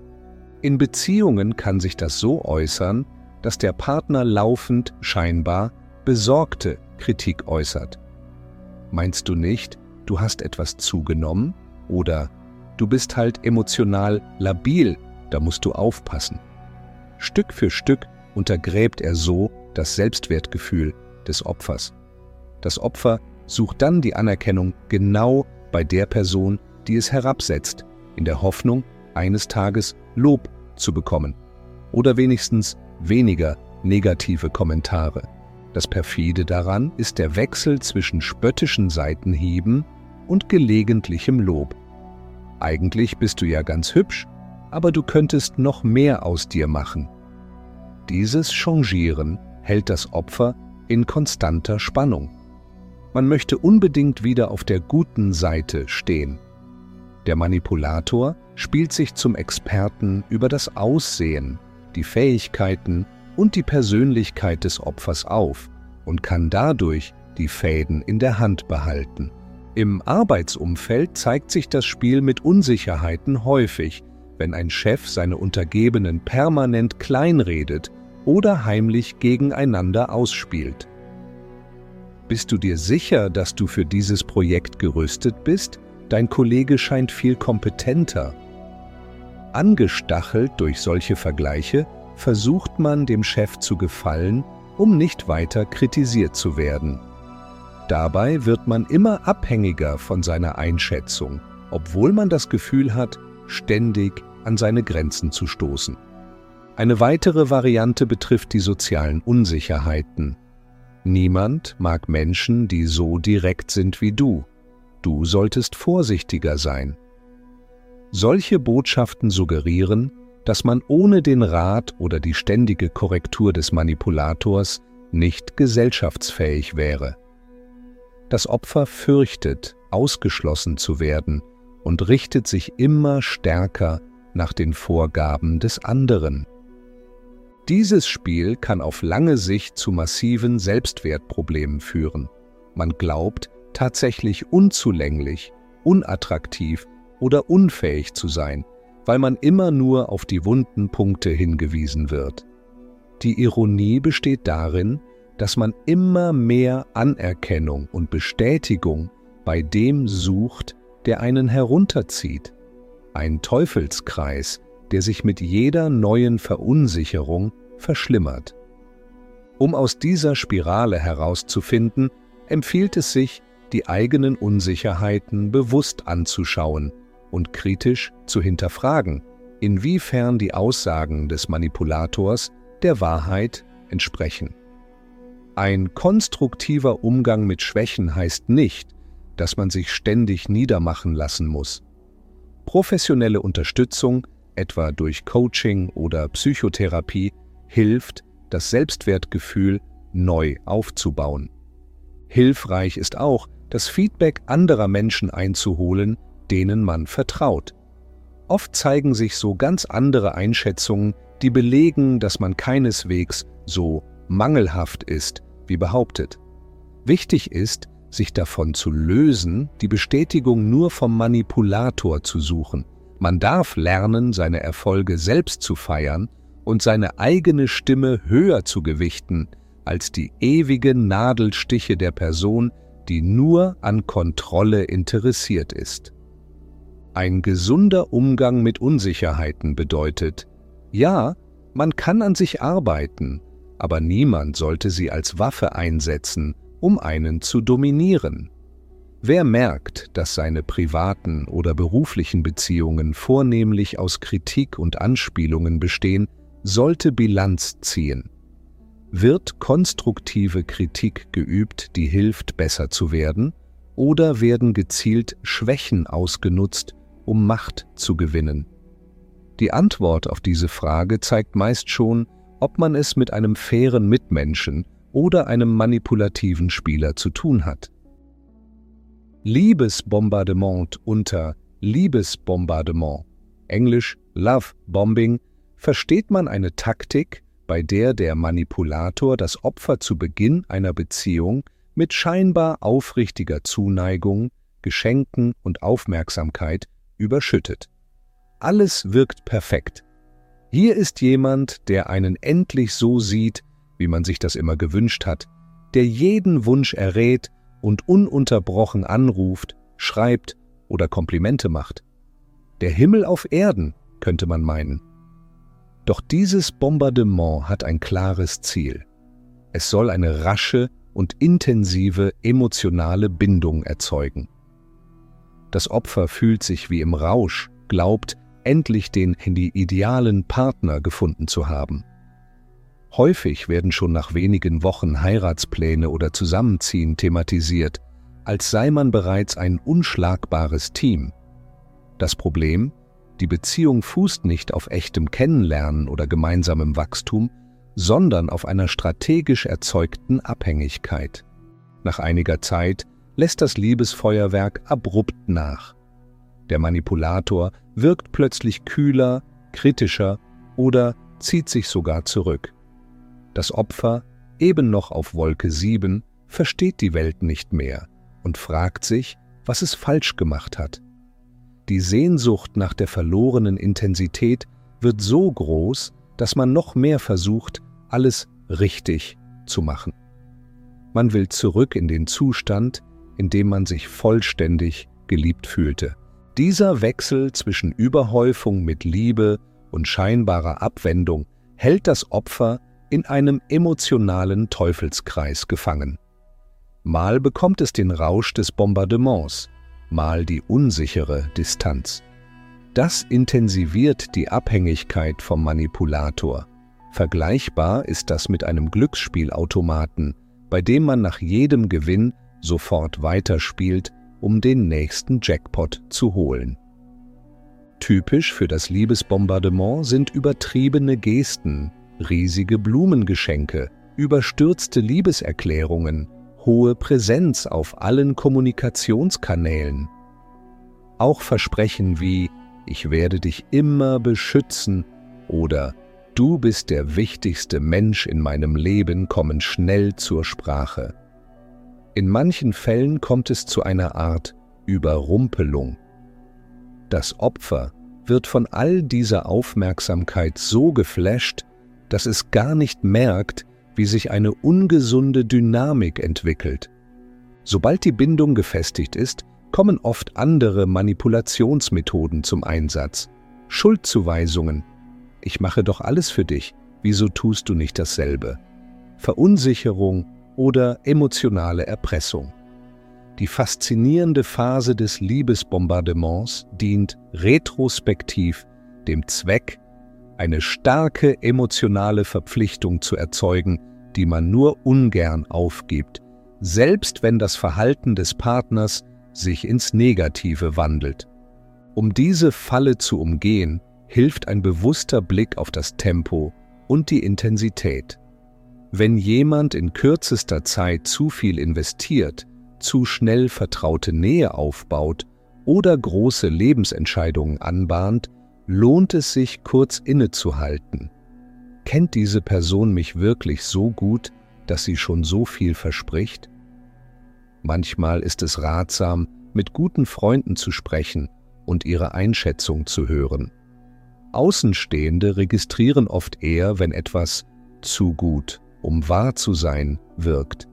In Beziehungen kann sich das so äußern, dass der Partner laufend scheinbar besorgte Kritik äußert. Meinst du nicht, du hast etwas zugenommen? Oder du bist halt emotional labil, da musst du aufpassen. Stück für Stück untergräbt er so das Selbstwertgefühl des Opfers. Das Opfer sucht dann die Anerkennung genau bei der Person, die es herabsetzt, in der Hoffnung, eines Tages Lob zu bekommen oder wenigstens weniger negative Kommentare. Das Perfide daran ist der Wechsel zwischen spöttischen Seitenhieben und gelegentlichem Lob. Eigentlich bist du ja ganz hübsch, aber du könntest noch mehr aus dir machen. Dieses Changieren hält das Opfer in konstanter Spannung. Man möchte unbedingt wieder auf der guten Seite stehen. Der Manipulator spielt sich zum Experten über das Aussehen, die Fähigkeiten und die Persönlichkeit des Opfers auf und kann dadurch die Fäden in der Hand behalten. Im Arbeitsumfeld zeigt sich das Spiel mit Unsicherheiten häufig, wenn ein Chef seine Untergebenen permanent kleinredet oder heimlich gegeneinander ausspielt. Bist du dir sicher, dass du für dieses Projekt gerüstet bist? Dein Kollege scheint viel kompetenter. Angestachelt durch solche Vergleiche versucht man, dem Chef zu gefallen, um nicht weiter kritisiert zu werden. Dabei wird man immer abhängiger von seiner Einschätzung, obwohl man das Gefühl hat, ständig an seine Grenzen zu stoßen. Eine weitere Variante betrifft die sozialen Unsicherheiten. Niemand mag Menschen, die so direkt sind wie du. Du solltest vorsichtiger sein. Solche Botschaften suggerieren, dass man ohne den Rat oder die ständige Korrektur des Manipulators nicht gesellschaftsfähig wäre. Das Opfer fürchtet, ausgeschlossen zu werden und richtet sich immer stärker nach den Vorgaben des anderen. Dieses Spiel kann auf lange Sicht zu massiven Selbstwertproblemen führen. Man glaubt, tatsächlich unzulänglich, unattraktiv oder unfähig zu sein, weil man immer nur auf die wunden Punkte hingewiesen wird. Die Ironie besteht darin, dass man immer mehr Anerkennung und Bestätigung bei dem sucht, der einen herunterzieht. Ein Teufelskreis, der sich mit jeder neuen Verunsicherung verschlimmert. Um aus dieser Spirale herauszufinden, empfiehlt es sich, die eigenen Unsicherheiten bewusst anzuschauen und kritisch zu hinterfragen, inwiefern die Aussagen des Manipulators der Wahrheit entsprechen. Ein konstruktiver Umgang mit Schwächen heißt nicht, dass man sich ständig niedermachen lassen muss. Professionelle Unterstützung, etwa durch Coaching oder Psychotherapie, hilft, das Selbstwertgefühl neu aufzubauen. Hilfreich ist auch, das Feedback anderer Menschen einzuholen, denen man vertraut. Oft zeigen sich so ganz andere Einschätzungen, die belegen, dass man keineswegs so mangelhaft ist, wie behauptet. Wichtig ist, sich davon zu lösen, die Bestätigung nur vom Manipulator zu suchen. Man darf lernen, seine Erfolge selbst zu feiern und seine eigene Stimme höher zu gewichten als die ewigen Nadelstiche der Person, die nur an Kontrolle interessiert ist. Ein gesunder Umgang mit Unsicherheiten bedeutet, ja, man kann an sich arbeiten, aber niemand sollte sie als Waffe einsetzen, um einen zu dominieren. Wer merkt, dass seine privaten oder beruflichen Beziehungen vornehmlich aus Kritik und Anspielungen bestehen, sollte Bilanz ziehen. Wird konstruktive Kritik geübt, die hilft, besser zu werden, oder werden gezielt Schwächen ausgenutzt, um Macht zu gewinnen? Die Antwort auf diese Frage zeigt meist schon, ob man es mit einem fairen Mitmenschen oder einem manipulativen Spieler zu tun hat. Liebesbombardement unter Liebesbombardement, englisch Love Bombing, versteht man eine Taktik, bei der der Manipulator das Opfer zu Beginn einer Beziehung mit scheinbar aufrichtiger Zuneigung, Geschenken und Aufmerksamkeit überschüttet. Alles wirkt perfekt. Hier ist jemand, der einen endlich so sieht, wie man sich das immer gewünscht hat, der jeden Wunsch errät und ununterbrochen anruft, schreibt oder Komplimente macht. Der Himmel auf Erden, könnte man meinen. Doch dieses Bombardement hat ein klares Ziel. Es soll eine rasche und intensive emotionale Bindung erzeugen. Das Opfer fühlt sich wie im Rausch, glaubt, endlich den idealen Partner gefunden zu haben. Häufig werden schon nach wenigen Wochen Heiratspläne oder Zusammenziehen thematisiert, als sei man bereits ein unschlagbares Team. Das Problem: Die Beziehung fußt nicht auf echtem Kennenlernen oder gemeinsamem Wachstum, sondern auf einer strategisch erzeugten Abhängigkeit. Nach einiger Zeit lässt das Liebesfeuerwerk abrupt nach. Der Manipulator wirkt plötzlich kühler, kritischer oder zieht sich sogar zurück. Das Opfer, eben noch auf Wolke sieben, versteht die Welt nicht mehr und fragt sich, was es falsch gemacht hat. Die Sehnsucht nach der verlorenen Intensität wird so groß, dass man noch mehr versucht, alles richtig zu machen. Man will zurück in den Zustand, in dem man sich vollständig geliebt fühlte. Dieser Wechsel zwischen Überhäufung mit Liebe und scheinbarer Abwendung hält das Opfer in einem emotionalen Teufelskreis gefangen. Mal bekommt es den Rausch des Bombardements, mal die unsichere Distanz. Das intensiviert die Abhängigkeit vom Manipulator. Vergleichbar ist das mit einem Glücksspielautomaten, bei dem man nach jedem Gewinn sofort weiterspielt, um den nächsten Jackpot zu holen. Typisch für das Liebesbombardement sind übertriebene Gesten, riesige Blumengeschenke, überstürzte Liebeserklärungen, hohe Präsenz auf allen Kommunikationskanälen. Auch Versprechen wie „Ich werde dich immer beschützen“ oder „Du bist der wichtigste Mensch in meinem Leben“ kommen schnell zur Sprache. In manchen Fällen kommt es zu einer Art Überrumpelung. Das Opfer wird von all dieser Aufmerksamkeit so geflasht, dass es gar nicht merkt, wie sich eine ungesunde Dynamik entwickelt. Sobald die Bindung gefestigt ist, kommen oft andere Manipulationsmethoden zum Einsatz. Schuldzuweisungen. „Ich mache doch alles für dich, wieso tust du nicht dasselbe?“ Verunsicherung oder emotionale Erpressung. Die faszinierende Phase des Liebesbombardements dient retrospektiv dem Zweck, eine starke emotionale Verpflichtung zu erzeugen, die man nur ungern aufgibt, selbst wenn das Verhalten des Partners sich ins Negative wandelt. Um diese Falle zu umgehen, hilft ein bewusster Blick auf das Tempo und die Intensität. Wenn jemand in kürzester Zeit zu viel investiert, zu schnell vertraute Nähe aufbaut oder große Lebensentscheidungen anbahnt, lohnt es sich, kurz innezuhalten. Kennt diese Person mich wirklich so gut, dass sie schon so viel verspricht? Manchmal ist es ratsam, mit guten Freunden zu sprechen und ihre Einschätzung zu hören. Außenstehende registrieren oft eher, wenn etwas zu gut, um wahr zu sein, wirkt.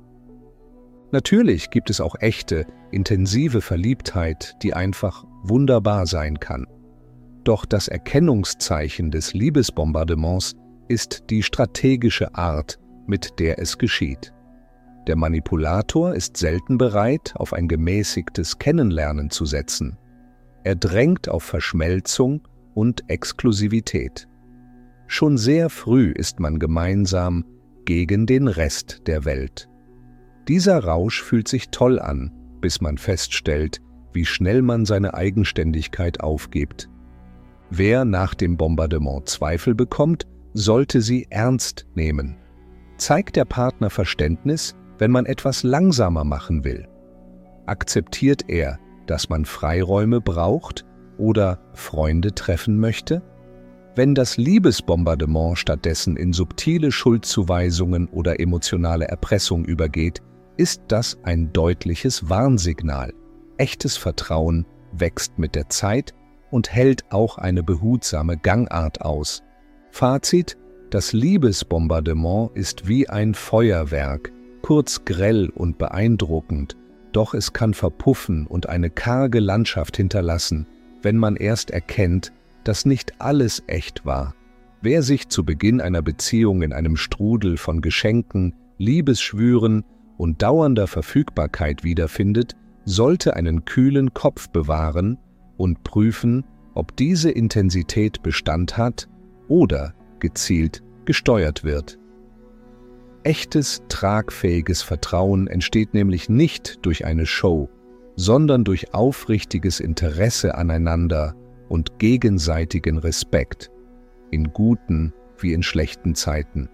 Natürlich gibt es auch echte, intensive Verliebtheit, die einfach wunderbar sein kann. Doch das Erkennungszeichen des Liebesbombardements ist die strategische Art, mit der es geschieht. Der Manipulator ist selten bereit, auf ein gemäßigtes Kennenlernen zu setzen. Er drängt auf Verschmelzung und Exklusivität. Schon sehr früh ist man gemeinsam gegen den Rest der Welt. Dieser Rausch fühlt sich toll an, bis man feststellt, wie schnell man seine Eigenständigkeit aufgibt. Wer nach dem Bombardement Zweifel bekommt, sollte sie ernst nehmen. Zeigt der Partner Verständnis, wenn man etwas langsamer machen will? Akzeptiert er, dass man Freiräume braucht oder Freunde treffen möchte? Wenn das Liebesbombardement stattdessen in subtile Schuldzuweisungen oder emotionale Erpressung übergeht, ist das ein deutliches Warnsignal. Echtes Vertrauen wächst mit der Zeit und hält auch eine behutsame Gangart aus. Fazit: Das Liebesbombardement ist wie ein Feuerwerk, kurz grell und beeindruckend, doch es kann verpuffen und eine karge Landschaft hinterlassen, wenn man erst erkennt, dass nicht alles echt war. Wer sich zu Beginn einer Beziehung in einem Strudel von Geschenken, Liebesschwüren und dauernder Verfügbarkeit wiederfindet, sollte einen kühlen Kopf bewahren und prüfen, ob diese Intensität Bestand hat oder gezielt gesteuert wird. Echtes, tragfähiges Vertrauen entsteht nämlich nicht durch eine Show, sondern durch aufrichtiges Interesse aneinander und gegenseitigen Respekt, in guten wie in schlechten Zeiten.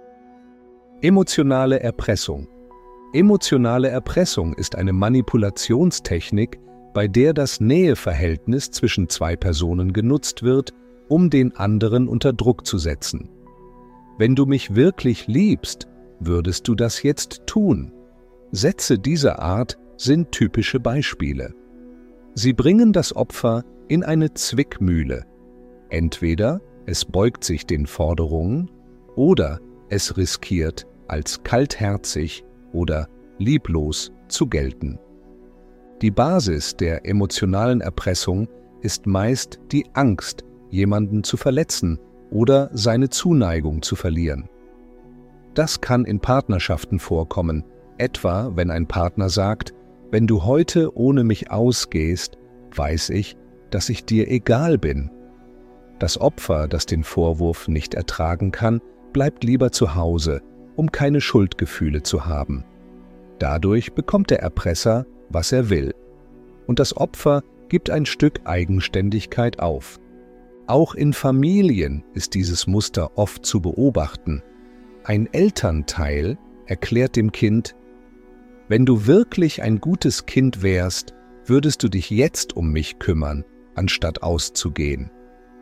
Emotionale Erpressung. Emotionale Erpressung ist eine Manipulationstechnik, bei der das Näheverhältnis zwischen zwei Personen genutzt wird, um den anderen unter Druck zu setzen. Wenn du mich wirklich liebst, würdest du das jetzt tun. Sätze dieser Art sind typische Beispiele. Sie bringen das Opfer in eine Zwickmühle. Entweder es beugt sich den Forderungen oder es riskiert, als kaltherzig oder lieblos zu gelten. Die Basis der emotionalen Erpressung ist meist die Angst, jemanden zu verletzen oder seine Zuneigung zu verlieren. Das kann in Partnerschaften vorkommen, etwa wenn ein Partner sagt: Wenn du heute ohne mich ausgehst, weiß ich, dass ich dir egal bin. Das Opfer, das den Vorwurf nicht ertragen kann, bleibt lieber zu Hause, um keine Schuldgefühle zu haben. Dadurch bekommt der Erpresser, was er will. Und das Opfer gibt ein Stück Eigenständigkeit auf. Auch in Familien ist dieses Muster oft zu beobachten. Ein Elternteil erklärt dem Kind: Wenn du wirklich ein gutes Kind wärst, würdest du dich jetzt um mich kümmern, anstatt auszugehen.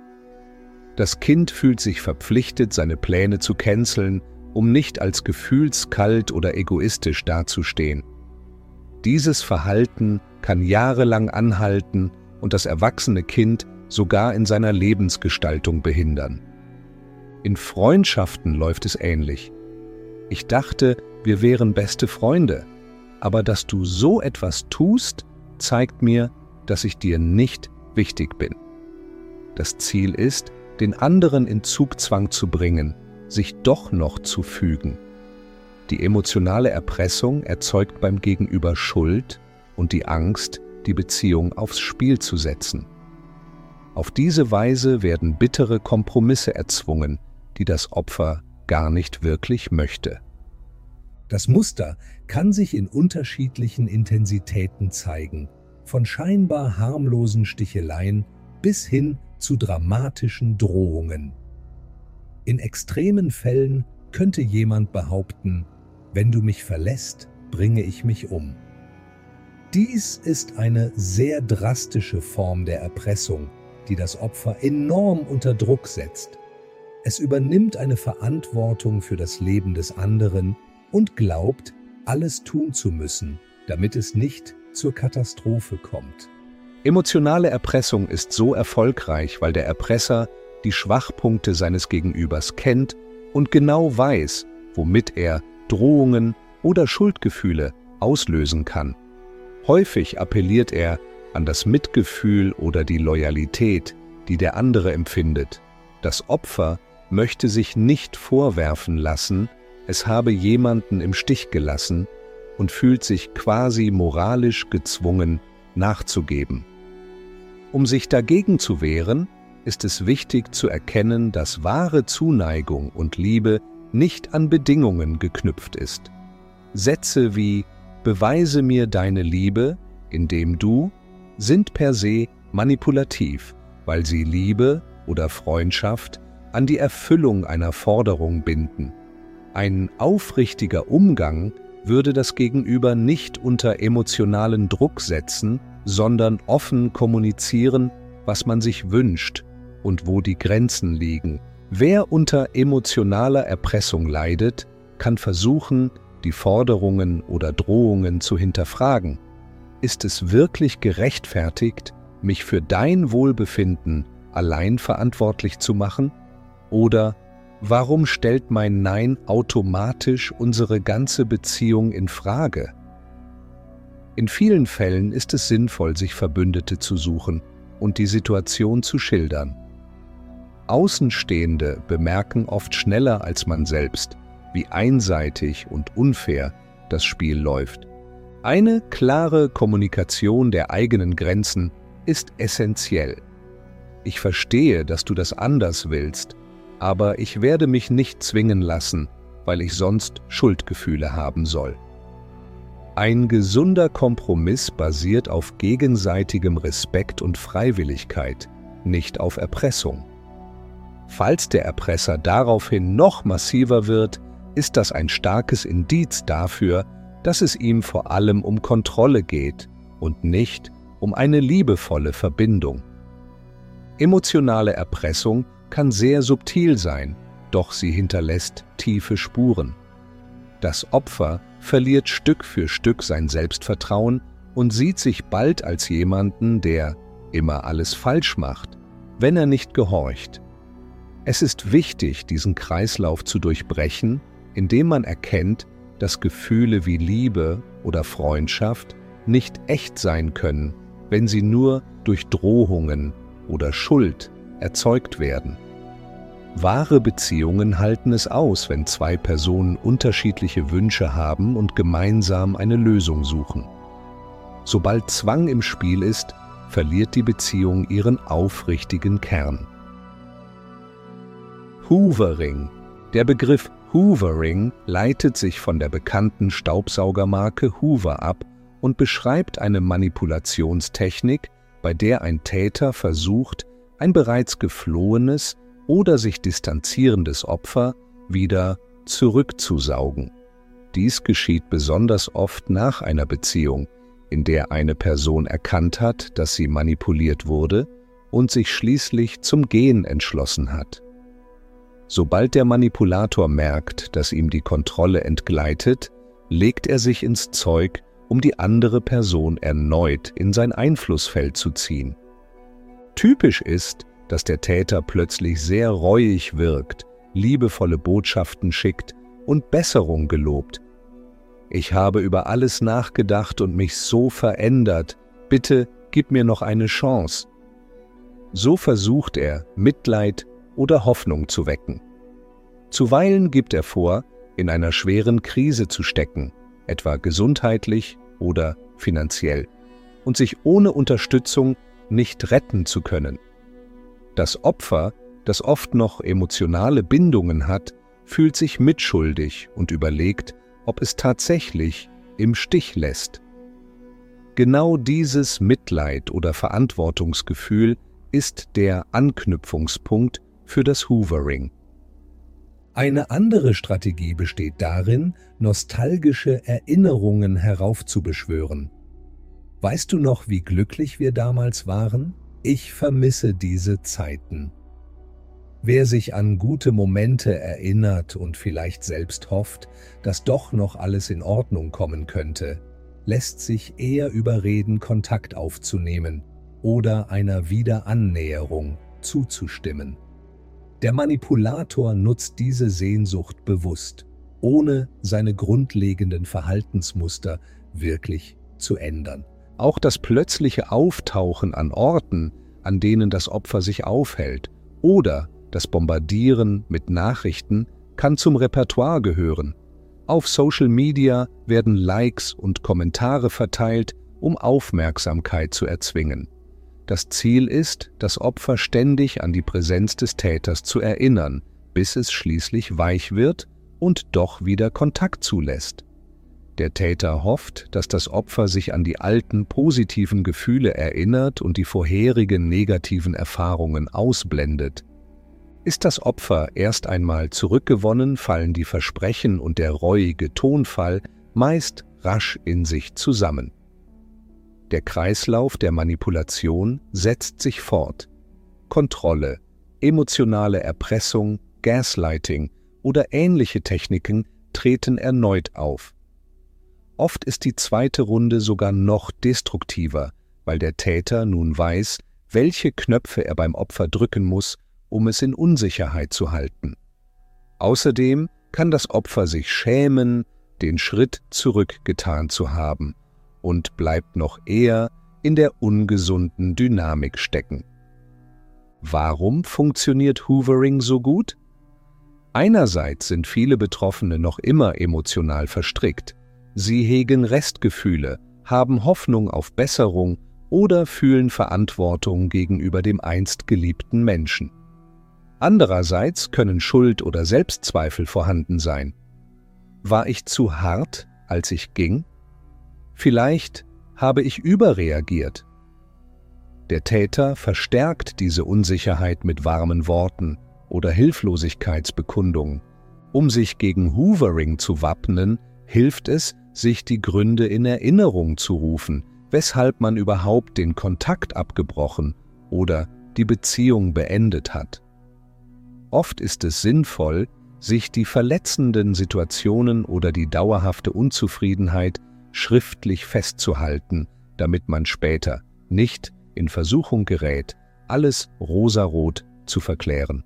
Das Kind fühlt sich verpflichtet, seine Pläne zu canceln, um nicht als gefühlskalt oder egoistisch dazustehen. Dieses Verhalten kann jahrelang anhalten und das erwachsene Kind sogar in seiner Lebensgestaltung behindern. In Freundschaften läuft es ähnlich. Ich dachte, wir wären beste Freunde, aber dass du so etwas tust, zeigt mir, dass ich dir nicht wichtig bin. Das Ziel ist, den anderen in Zugzwang zu bringen, sich doch noch zu fügen. Die emotionale Erpressung erzeugt beim Gegenüber Schuld und die Angst, die Beziehung aufs Spiel zu setzen. Auf diese Weise werden bittere Kompromisse erzwungen, die das Opfer gar nicht wirklich möchte. Das Muster kann sich in unterschiedlichen Intensitäten zeigen, von scheinbar harmlosen Sticheleien bis hin zu dramatischen Drohungen. In extremen Fällen könnte jemand behaupten: Wenn du mich verlässt, bringe ich mich um. Dies ist eine sehr drastische Form der Erpressung, die das Opfer enorm unter Druck setzt. Es übernimmt eine Verantwortung für das Leben des anderen und glaubt, alles tun zu müssen, damit es nicht zur Katastrophe kommt. Emotionale Erpressung ist so erfolgreich, weil der Erpresser die Schwachpunkte seines Gegenübers kennt und genau weiß, womit er Drohungen oder Schuldgefühle auslösen kann. Häufig appelliert er an das Mitgefühl oder die Loyalität, die der andere empfindet. Das Opfer möchte sich nicht vorwerfen lassen, es habe jemanden im Stich gelassen und fühlt sich quasi moralisch gezwungen, nachzugeben. Um sich dagegen zu wehren, ist es wichtig zu erkennen, dass wahre Zuneigung und Liebe nicht an Bedingungen geknüpft ist. Sätze wie „Beweise mir deine Liebe, indem du“ sind per se manipulativ, weil sie Liebe oder Freundschaft an die Erfüllung einer Forderung binden. Ein aufrichtiger Umgang würde das Gegenüber nicht unter emotionalen Druck setzen, sondern offen kommunizieren, was man sich wünscht, und wo die Grenzen liegen. Wer unter emotionaler Erpressung leidet, kann versuchen, die Forderungen oder Drohungen zu hinterfragen. Ist es wirklich gerechtfertigt, mich für dein Wohlbefinden allein verantwortlich zu machen? Oder warum stellt mein Nein automatisch unsere ganze Beziehung in Frage? In vielen Fällen ist es sinnvoll, sich Verbündete zu suchen und die Situation zu schildern. Außenstehende bemerken oft schneller als man selbst, wie einseitig und unfair das Spiel läuft. Eine klare Kommunikation der eigenen Grenzen ist essentiell. Ich verstehe, dass du das anders willst, aber ich werde mich nicht zwingen lassen, weil ich sonst Schuldgefühle haben soll. Ein gesunder Kompromiss basiert auf gegenseitigem Respekt und Freiwilligkeit, nicht auf Erpressung. Falls der Erpresser daraufhin noch massiver wird, ist das ein starkes Indiz dafür, dass es ihm vor allem um Kontrolle geht und nicht um eine liebevolle Verbindung. Emotionale Erpressung kann sehr subtil sein, doch sie hinterlässt tiefe Spuren. Das Opfer verliert Stück für Stück sein Selbstvertrauen und sieht sich bald als jemanden, der immer alles falsch macht, wenn er nicht gehorcht. Es ist wichtig, diesen Kreislauf zu durchbrechen, indem man erkennt, dass Gefühle wie Liebe oder Freundschaft nicht echt sein können, wenn sie nur durch Drohungen oder Schuld erzeugt werden. Wahre Beziehungen halten es aus, wenn zwei Personen unterschiedliche Wünsche haben und gemeinsam eine Lösung suchen. Sobald Zwang im Spiel ist, verliert die Beziehung ihren aufrichtigen Kern. Hoovering. Der Begriff Hoovering leitet sich von der bekannten Staubsaugermarke Hoover ab und beschreibt eine Manipulationstechnik, bei der ein Täter versucht, ein bereits geflohenes oder sich distanzierendes Opfer wieder zurückzusaugen. Dies geschieht besonders oft nach einer Beziehung, in der eine Person erkannt hat, dass sie manipuliert wurde und sich schließlich zum Gehen entschlossen hat. Sobald der Manipulator merkt, dass ihm die Kontrolle entgleitet, legt er sich ins Zeug, um die andere Person erneut in sein Einflussfeld zu ziehen. Typisch ist, dass der Täter plötzlich sehr reuig wirkt, liebevolle Botschaften schickt und Besserung gelobt. Ich habe über alles nachgedacht und mich so verändert. Bitte gib mir noch eine Chance. So versucht er, Mitleid oder Hoffnung zu wecken. Zuweilen gibt er vor, in einer schweren Krise zu stecken, etwa gesundheitlich oder finanziell, und sich ohne Unterstützung nicht retten zu können. Das Opfer, das oft noch emotionale Bindungen hat, fühlt sich mitschuldig und überlegt, ob es tatsächlich im Stich lässt. Genau dieses Mitleid oder Verantwortungsgefühl ist der Anknüpfungspunkt für das Hoovering. Eine andere Strategie besteht darin, nostalgische Erinnerungen heraufzubeschwören. Weißt du noch, wie glücklich wir damals waren? Ich vermisse diese Zeiten. Wer sich an gute Momente erinnert und vielleicht selbst hofft, dass doch noch alles in Ordnung kommen könnte, lässt sich eher überreden, Kontakt aufzunehmen oder einer Wiederannäherung zuzustimmen. Der Manipulator nutzt diese Sehnsucht bewusst, ohne seine grundlegenden Verhaltensmuster wirklich zu ändern. Auch das plötzliche Auftauchen an Orten, an denen das Opfer sich aufhält, oder das Bombardieren mit Nachrichten kann zum Repertoire gehören. Auf Social Media werden Likes und Kommentare verteilt, um Aufmerksamkeit zu erzwingen. Das Ziel ist, das Opfer ständig an die Präsenz des Täters zu erinnern, bis es schließlich weich wird und doch wieder Kontakt zulässt. Der Täter hofft, dass das Opfer sich an die alten positiven Gefühle erinnert und die vorherigen negativen Erfahrungen ausblendet. Ist das Opfer erst einmal zurückgewonnen, fallen die Versprechen und der reuige Tonfall meist rasch in sich zusammen. Der Kreislauf der Manipulation setzt sich fort. Kontrolle, Emotionale Erpressung, Gaslighting oder ähnliche Techniken treten erneut auf. Oft ist die zweite Runde sogar noch destruktiver, weil der Täter nun weiß, welche Knöpfe er beim Opfer drücken muss, um es in Unsicherheit zu halten. Außerdem kann das Opfer sich schämen, den Schritt zurückgetan zu haben und bleibt noch eher in der ungesunden Dynamik stecken. Warum funktioniert Hoovering so gut? Einerseits sind viele Betroffene noch immer emotional verstrickt. Sie hegen Restgefühle, haben Hoffnung auf Besserung oder fühlen Verantwortung gegenüber dem einst geliebten Menschen. Andererseits können Schuld oder Selbstzweifel vorhanden sein. War ich zu hart, als ich ging? Vielleicht habe ich überreagiert. Der Täter verstärkt diese Unsicherheit mit warmen Worten oder Hilflosigkeitsbekundungen. Um sich gegen Hoovering zu wappnen, hilft es, sich die Gründe in Erinnerung zu rufen, weshalb man überhaupt den Kontakt abgebrochen oder die Beziehung beendet hat. Oft ist es sinnvoll, sich die verletzenden Situationen oder die dauerhafte Unzufriedenheit schriftlich festzuhalten, damit man später nicht in Versuchung gerät, alles rosarot zu verklären.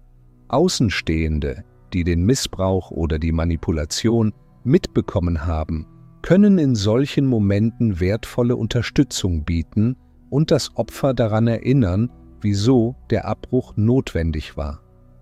Außenstehende, die den Missbrauch oder die Manipulation mitbekommen haben, können in solchen Momenten wertvolle Unterstützung bieten und das Opfer daran erinnern, wieso der Abbruch notwendig war.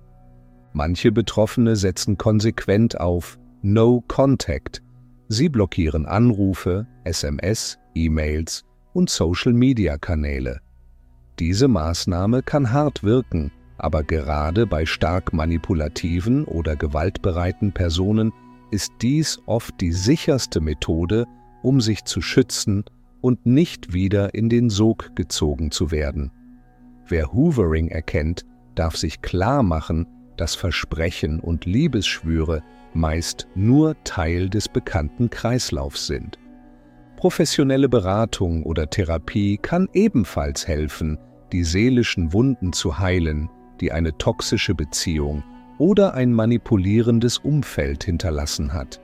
Manche Betroffene setzen konsequent auf No Contact. Sie blockieren Anrufe, S M S, E-Mails und Social-Media-Kanäle. Diese Maßnahme kann hart wirken, aber gerade bei stark manipulativen oder gewaltbereiten Personen ist dies oft die sicherste Methode, um sich zu schützen und nicht wieder in den Sog gezogen zu werden. Wer Hoovering erkennt, darf sich klar machen, dass Versprechen und Liebesschwüre meist nur Teil des bekannten Kreislaufs sind. Professionelle Beratung oder Therapie kann ebenfalls helfen, die seelischen Wunden zu heilen, die eine toxische Beziehung oder ein manipulierendes Umfeld hinterlassen hat.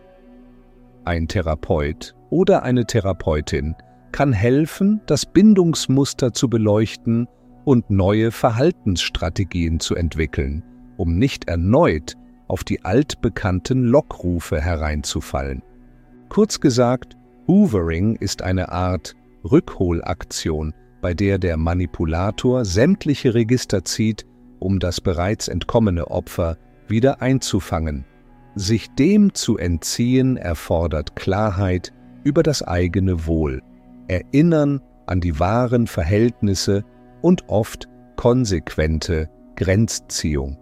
Ein Therapeut oder eine Therapeutin kann helfen, das Bindungsmuster zu beleuchten und neue Verhaltensstrategien zu entwickeln, um nicht erneut auf die altbekannten Lockrufe hereinzufallen. Kurz gesagt, Hoovering ist eine Art Rückholaktion, bei der der Manipulator sämtliche Register zieht, um das bereits entkommene Opfer wieder einzufangen. Sich dem zu entziehen erfordert Klarheit über das eigene Wohl, Erinnern an die wahren Verhältnisse und oft konsequente Grenzziehung.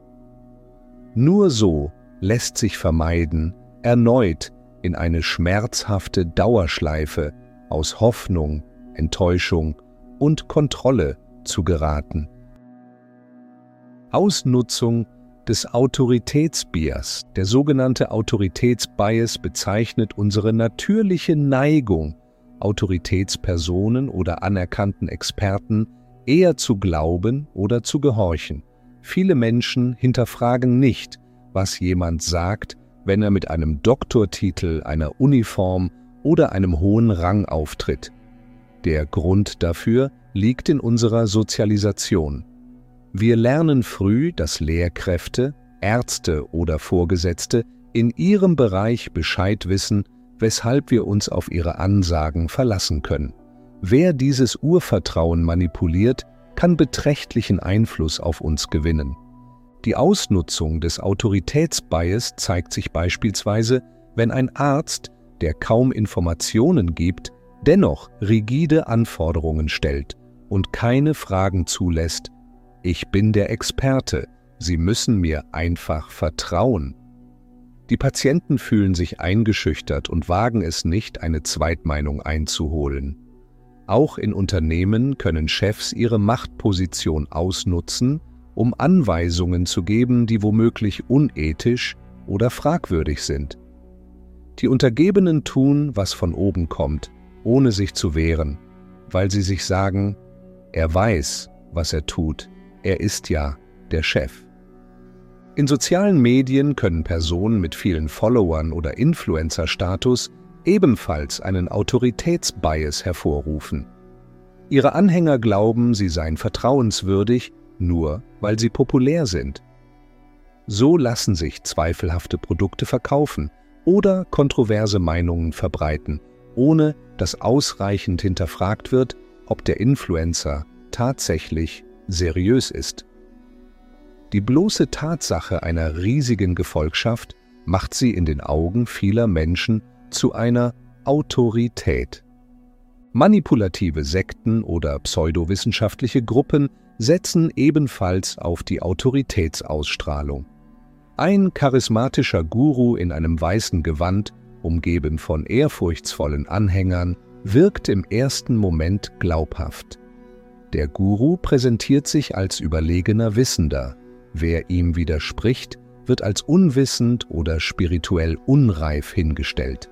Nur so lässt sich vermeiden, erneut in eine schmerzhafte Dauerschleife aus Hoffnung, Enttäuschung und Kontrolle zu geraten. Ausnutzung des Autoritätsbias. Der sogenannte Autoritätsbias bezeichnet unsere natürliche Neigung, Autoritätspersonen oder anerkannten Experten eher zu glauben oder zu gehorchen. Viele Menschen hinterfragen nicht, was jemand sagt, wenn er mit einem Doktortitel, einer Uniform oder einem hohen Rang auftritt. Der Grund dafür liegt in unserer Sozialisation. Wir lernen früh, dass Lehrkräfte, Ärzte oder Vorgesetzte in ihrem Bereich Bescheid wissen, weshalb wir uns auf ihre Ansagen verlassen können. Wer dieses Urvertrauen manipuliert, kann beträchtlichen Einfluss auf uns gewinnen. Die Ausnutzung des Autoritätsbias zeigt sich beispielsweise, wenn ein Arzt, der kaum Informationen gibt, dennoch rigide Anforderungen stellt und keine Fragen zulässt. Ich bin der Experte, Sie müssen mir einfach vertrauen. Die Patienten fühlen sich eingeschüchtert und wagen es nicht, eine Zweitmeinung einzuholen. Auch in Unternehmen können Chefs ihre Machtposition ausnutzen, um Anweisungen zu geben, die womöglich unethisch oder fragwürdig sind. Die Untergebenen tun, was von oben kommt, ohne sich zu wehren, weil sie sich sagen, er weiß, was er tut, er ist ja der Chef. In sozialen Medien können Personen mit vielen Followern oder Influencer-Status ebenfalls einen Autoritätsbias hervorrufen. Ihre Anhänger glauben, sie seien vertrauenswürdig, nur weil sie populär sind. So lassen sich zweifelhafte Produkte verkaufen oder kontroverse Meinungen verbreiten, ohne dass ausreichend hinterfragt wird, ob der Influencer tatsächlich seriös ist. Die bloße Tatsache einer riesigen Gefolgschaft macht sie in den Augen vieler Menschen zu einer Autorität. Manipulative Sekten oder pseudowissenschaftliche Gruppen setzen ebenfalls auf die Autoritätsausstrahlung. Ein charismatischer Guru in einem weißen Gewand, umgeben von ehrfurchtsvollen Anhängern, wirkt im ersten Moment glaubhaft. Der Guru präsentiert sich als überlegener Wissender. Wer ihm widerspricht, wird als unwissend oder spirituell unreif hingestellt.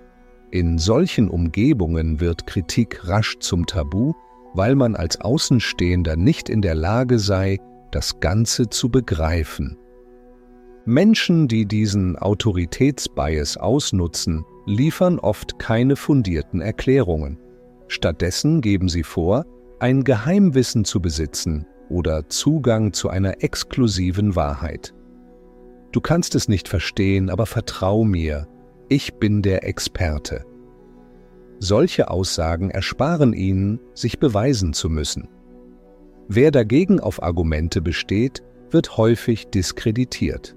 In solchen Umgebungen wird Kritik rasch zum Tabu, weil man als Außenstehender nicht in der Lage sei, das Ganze zu begreifen. Menschen, die diesen Autoritätsbias ausnutzen, liefern oft keine fundierten Erklärungen. Stattdessen geben sie vor, ein Geheimwissen zu besitzen oder Zugang zu einer exklusiven Wahrheit. Du kannst es nicht verstehen, aber vertrau mir, ich bin der Experte. Solche Aussagen ersparen ihnen, sich beweisen zu müssen. Wer dagegen auf Argumente besteht, wird häufig diskreditiert.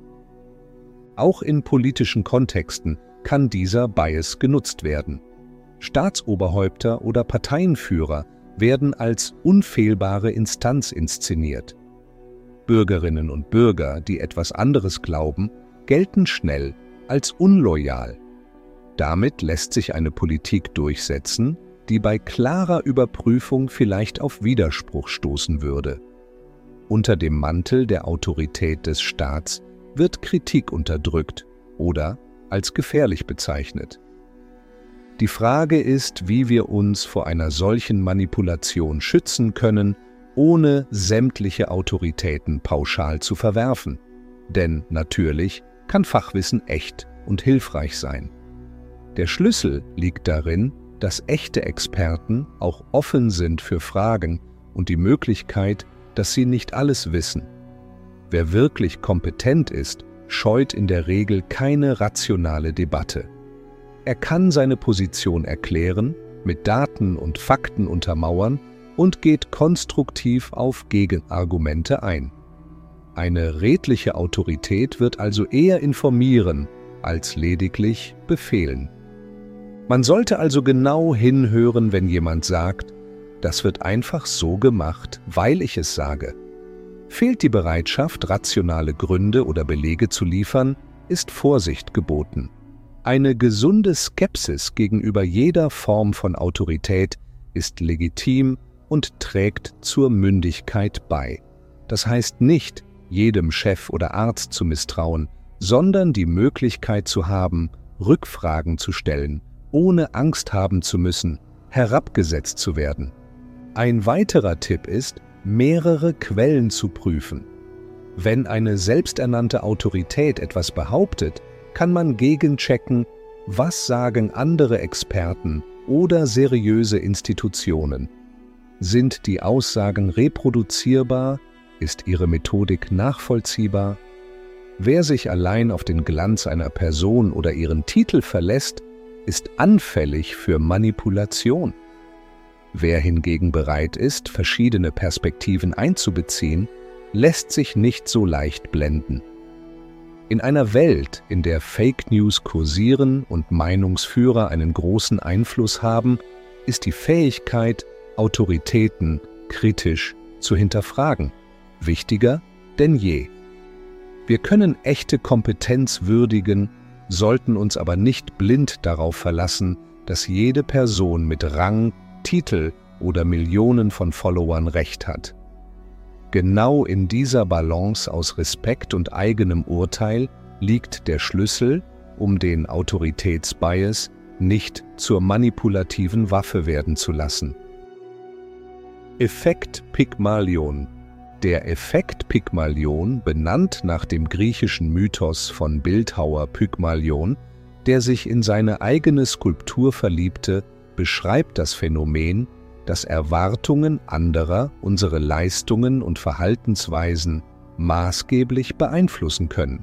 Auch in politischen Kontexten kann dieser Bias genutzt werden. Staatsoberhäupter oder Parteienführer werden als unfehlbare Instanz inszeniert. Bürgerinnen und Bürger, die etwas anderes glauben, gelten schnell als unloyal. Damit lässt sich eine Politik durchsetzen, die bei klarer Überprüfung vielleicht auf Widerspruch stoßen würde. Unter dem Mantel der Autorität des Staats wird Kritik unterdrückt oder als gefährlich bezeichnet. Die Frage ist, wie wir uns vor einer solchen Manipulation schützen können, ohne sämtliche Autoritäten pauschal zu verwerfen. Denn natürlich kann Fachwissen echt und hilfreich sein. Der Schlüssel liegt darin, dass echte Experten auch offen sind für Fragen und die Möglichkeit, dass sie nicht alles wissen. Wer wirklich kompetent ist, scheut in der Regel keine rationale Debatte. Er kann seine Position erklären, mit Daten und Fakten untermauern und geht konstruktiv auf Gegenargumente ein. Eine redliche Autorität wird also eher informieren, als lediglich befehlen. Man sollte also genau hinhören, wenn jemand sagt, das wird einfach so gemacht, weil ich es sage. Fehlt die Bereitschaft, rationale Gründe oder Belege zu liefern, ist Vorsicht geboten. Eine gesunde Skepsis gegenüber jeder Form von Autorität ist legitim und trägt zur Mündigkeit bei. Das heißt nicht, jedem Chef oder Arzt zu misstrauen, sondern die Möglichkeit zu haben, Rückfragen zu stellen, ohne Angst haben zu müssen, herabgesetzt zu werden. Ein weiterer Tipp ist, mehrere Quellen zu prüfen. Wenn eine selbsternannte Autorität etwas behauptet, kann man gegenchecken, was sagen andere Experten oder seriöse Institutionen. Sind die Aussagen reproduzierbar? Ist ihre Methodik nachvollziehbar? Wer sich allein auf den Glanz einer Person oder ihren Titel verlässt, ist anfällig für Manipulation. Wer hingegen bereit ist, verschiedene Perspektiven einzubeziehen, lässt sich nicht so leicht blenden. In einer Welt, in der Fake News kursieren und Meinungsführer einen großen Einfluss haben, ist die Fähigkeit, Autoritäten kritisch zu hinterfragen, wichtiger denn je. Wir können echte Kompetenz würdigen, sollten uns aber nicht blind darauf verlassen, dass jede Person mit Rang, Titel oder Millionen von Followern Recht hat. Genau in dieser Balance aus Respekt und eigenem Urteil liegt der Schlüssel, um den Autoritätsbias nicht zur manipulativen Waffe werden zu lassen. Effekt Pygmalion. Der Effekt Pygmalion, benannt nach dem griechischen Mythos von Bildhauer Pygmalion, der sich in seine eigene Skulptur verliebte, beschreibt das Phänomen, dass Erwartungen anderer unsere Leistungen und Verhaltensweisen maßgeblich beeinflussen können.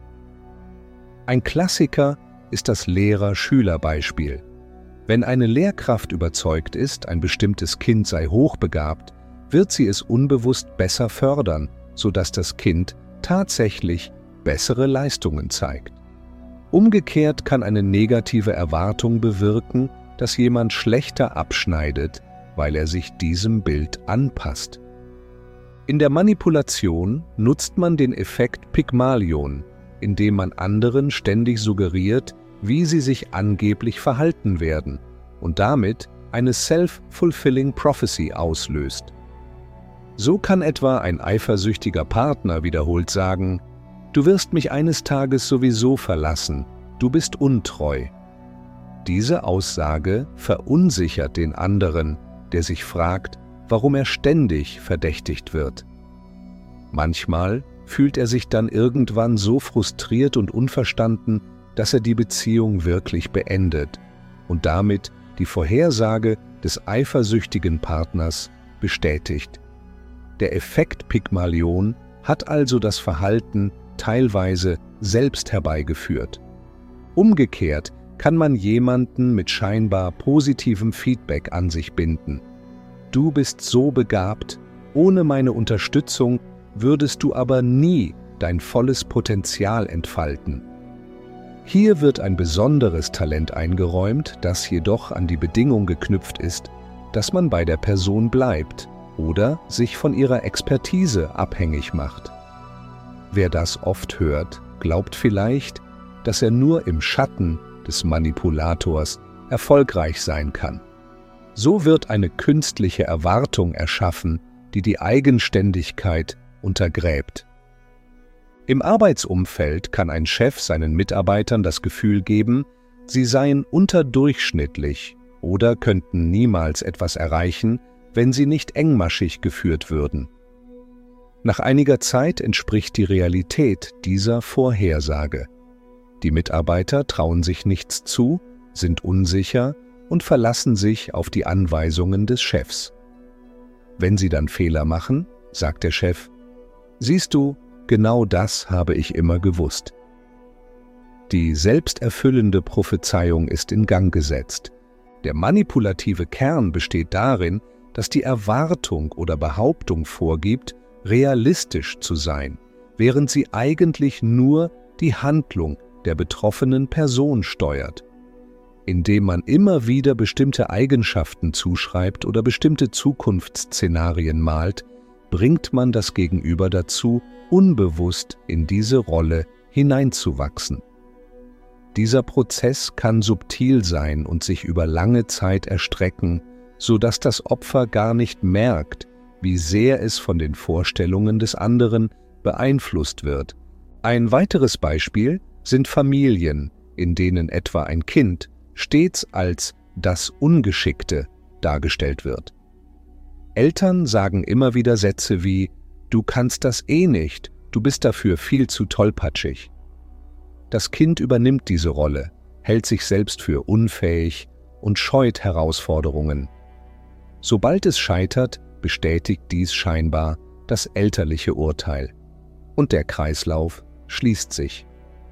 Ein Klassiker ist das Lehrer-Schüler-Beispiel. Wenn eine Lehrkraft überzeugt ist, ein bestimmtes Kind sei hochbegabt, wird sie es unbewusst besser fördern, sodass das Kind tatsächlich bessere Leistungen zeigt. Umgekehrt kann eine negative Erwartung bewirken, dass jemand schlechter abschneidet, weil er sich diesem Bild anpasst. In der Manipulation nutzt man den Effekt Pygmalion, indem man anderen ständig suggeriert, wie sie sich angeblich verhalten werden und damit eine Self-Fulfilling Prophecy auslöst. So kann etwa ein eifersüchtiger Partner wiederholt sagen: „Du wirst mich eines Tages sowieso verlassen, du bist untreu." Diese Aussage verunsichert den anderen, der sich fragt, warum er ständig verdächtigt wird. Manchmal fühlt er sich dann irgendwann so frustriert und unverstanden, dass er die Beziehung wirklich beendet und damit die Vorhersage des eifersüchtigen Partners bestätigt. Der Effekt Pygmalion hat also das Verhalten teilweise selbst herbeigeführt. Umgekehrt kann man jemanden mit scheinbar positivem Feedback an sich binden. „Du bist so begabt, ohne meine Unterstützung würdest du aber nie dein volles Potenzial entfalten." Hier wird ein besonderes Talent eingeräumt, das jedoch an die Bedingung geknüpft ist, dass man bei der Person bleibt oder sich von ihrer Expertise abhängig macht. Wer das oft hört, glaubt vielleicht, dass er nur im Schatten des Manipulators erfolgreich sein kann. So wird eine künstliche Erwartung erschaffen, die die Eigenständigkeit untergräbt. Im Arbeitsumfeld kann ein Chef seinen Mitarbeitern das Gefühl geben, sie seien unterdurchschnittlich oder könnten niemals etwas erreichen, wenn sie nicht engmaschig geführt würden. Nach einiger Zeit entspricht die Realität dieser Vorhersage. Die Mitarbeiter trauen sich nichts zu, sind unsicher und verlassen sich auf die Anweisungen des Chefs. Wenn sie dann Fehler machen, sagt der Chef: „Siehst du, genau das habe ich immer gewusst." Die selbsterfüllende Prophezeiung ist in Gang gesetzt. Der manipulative Kern besteht darin, dass die Erwartung oder Behauptung vorgibt, realistisch zu sein, während sie eigentlich nur die Handlung der betroffenen Person steuert. Indem man immer wieder bestimmte Eigenschaften zuschreibt oder bestimmte Zukunftsszenarien malt, bringt man das Gegenüber dazu, unbewusst in diese Rolle hineinzuwachsen. Dieser Prozess kann subtil sein und sich über lange Zeit erstrecken, sodass das Opfer gar nicht merkt, wie sehr es von den Vorstellungen des anderen beeinflusst wird. Ein weiteres Beispiel sind Familien, in denen etwa ein Kind stets als das Ungeschickte dargestellt wird. Eltern sagen immer wieder Sätze wie: „Du kannst das eh nicht, du bist dafür viel zu tollpatschig." Das Kind übernimmt diese Rolle, hält sich selbst für unfähig und scheut Herausforderungen. Sobald es scheitert, bestätigt dies scheinbar das elterliche Urteil. Und der Kreislauf schließt sich.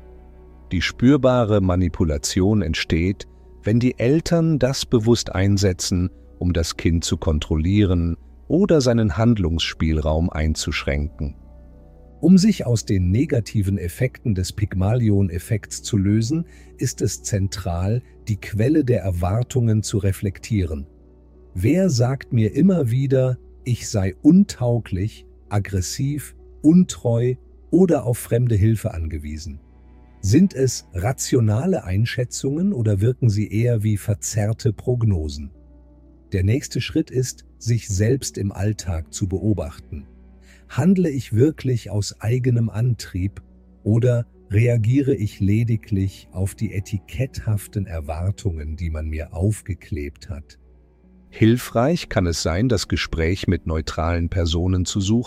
Die spürbare Manipulation entsteht, wenn die Eltern das bewusst einsetzen, um das Kind zu kontrollieren oder seinen Handlungsspielraum einzuschränken. Um sich aus den negativen Effekten des Pygmalion-Effekts zu lösen, ist es zentral, die Quelle der Erwartungen zu reflektieren. Wer sagt mir immer wieder, ich sei untauglich, aggressiv, untreu oder auf fremde Hilfe angewiesen? Sind es rationale Einschätzungen oder wirken sie eher wie verzerrte Prognosen? Der nächste Schritt ist, sich selbst im Alltag zu beobachten. Handle ich wirklich aus eigenem Antrieb oder reagiere ich lediglich auf die etiketthaften Erwartungen, die man mir aufgeklebt hat? Hilfreich kann es sein, das Gespräch mit neutralen Personen zu suchen,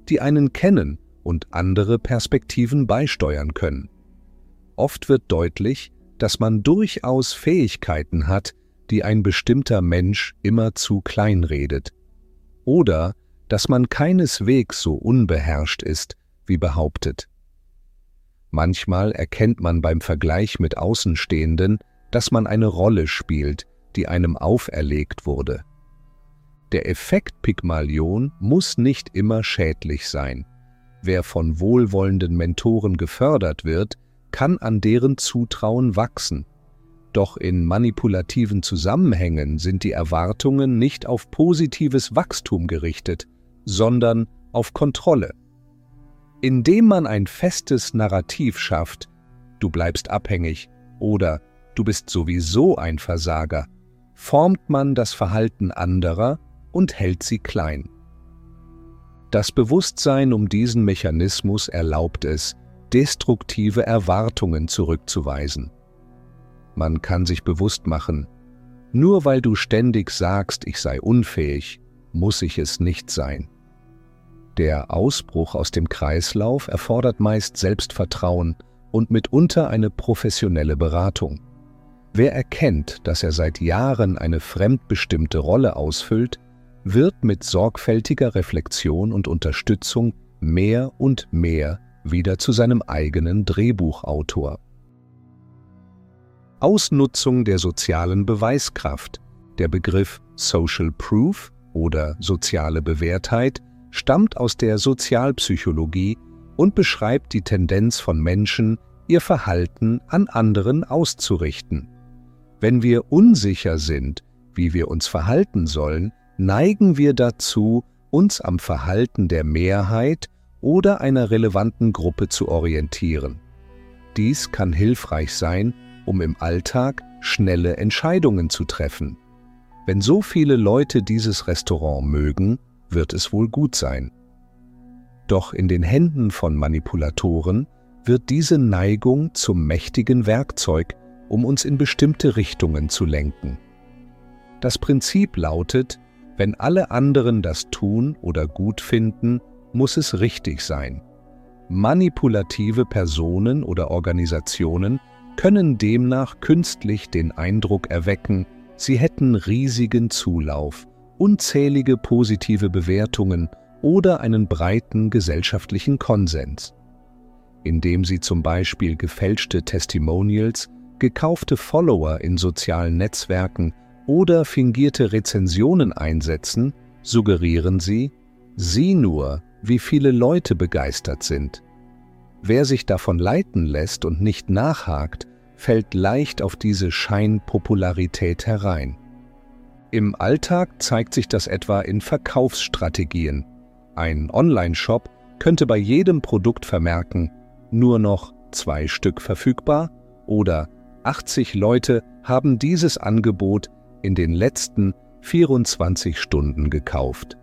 die einen kennen und andere Perspektiven beisteuern können. Oft wird deutlich, dass man durchaus Fähigkeiten hat, die ein bestimmter Mensch immerzu kleinredet. Oder dass man keineswegs so unbeherrscht ist, wie behauptet. Manchmal erkennt man beim Vergleich mit Außenstehenden, dass man eine Rolle spielt, die einem auferlegt wurde. Der Effekt Pygmalion muss nicht immer schädlich sein. Wer von wohlwollenden Mentoren gefördert wird, kann an deren Zutrauen wachsen. Doch in manipulativen Zusammenhängen sind die Erwartungen nicht auf positives Wachstum gerichtet, sondern auf Kontrolle. Indem man ein festes Narrativ schafft, du bleibst abhängig oder du bist sowieso ein Versager, formt man das Verhalten anderer und hält sie klein. Das Bewusstsein um diesen Mechanismus erlaubt es, destruktive Erwartungen zurückzuweisen. Man kann sich bewusst machen, nur weil du ständig sagst, ich sei unfähig, muss ich es nicht sein. Der Ausbruch aus dem Kreislauf erfordert meist Selbstvertrauen und mitunter eine professionelle Beratung. Wer erkennt, dass er seit Jahren eine fremdbestimmte Rolle ausfüllt, wird mit sorgfältiger Reflexion und Unterstützung mehr und mehr wieder zu seinem eigenen Drehbuchautor. Ausnutzung der sozialen Beweiskraft. Der Begriff Social Proof oder soziale Bewährtheit stammt aus der Sozialpsychologie und beschreibt die Tendenz von Menschen, ihr Verhalten an anderen auszurichten. Wenn wir unsicher sind, wie wir uns verhalten sollen, neigen wir dazu, uns am Verhalten der Mehrheit oder einer relevanten Gruppe zu orientieren. Dies kann hilfreich sein, um im Alltag schnelle Entscheidungen zu treffen. Wenn so viele Leute dieses Restaurant mögen, wird es wohl gut sein. Doch in den Händen von Manipulatoren wird diese Neigung zum mächtigen Werkzeug, um uns in bestimmte Richtungen zu lenken. Das Prinzip lautet, wenn alle anderen das tun oder gut finden, muss es richtig sein. Manipulative Personen oder Organisationen können demnach künstlich den Eindruck erwecken, sie hätten riesigen Zulauf, unzählige positive Bewertungen oder einen breiten gesellschaftlichen Konsens. Indem sie zum Beispiel gefälschte Testimonials, gekaufte Follower in sozialen Netzwerken oder fingierte Rezensionen einsetzen, suggerieren sie, sieh nur, wie viele Leute begeistert sind. Wer sich davon leiten lässt und nicht nachhakt, fällt leicht auf diese Scheinpopularität herein. Im Alltag zeigt sich das etwa in Verkaufsstrategien. Ein Online-Shop könnte bei jedem Produkt vermerken, nur noch zwei Stück verfügbar oder achtzig Leute haben dieses Angebot in den letzten vierundzwanzig Stunden gekauft.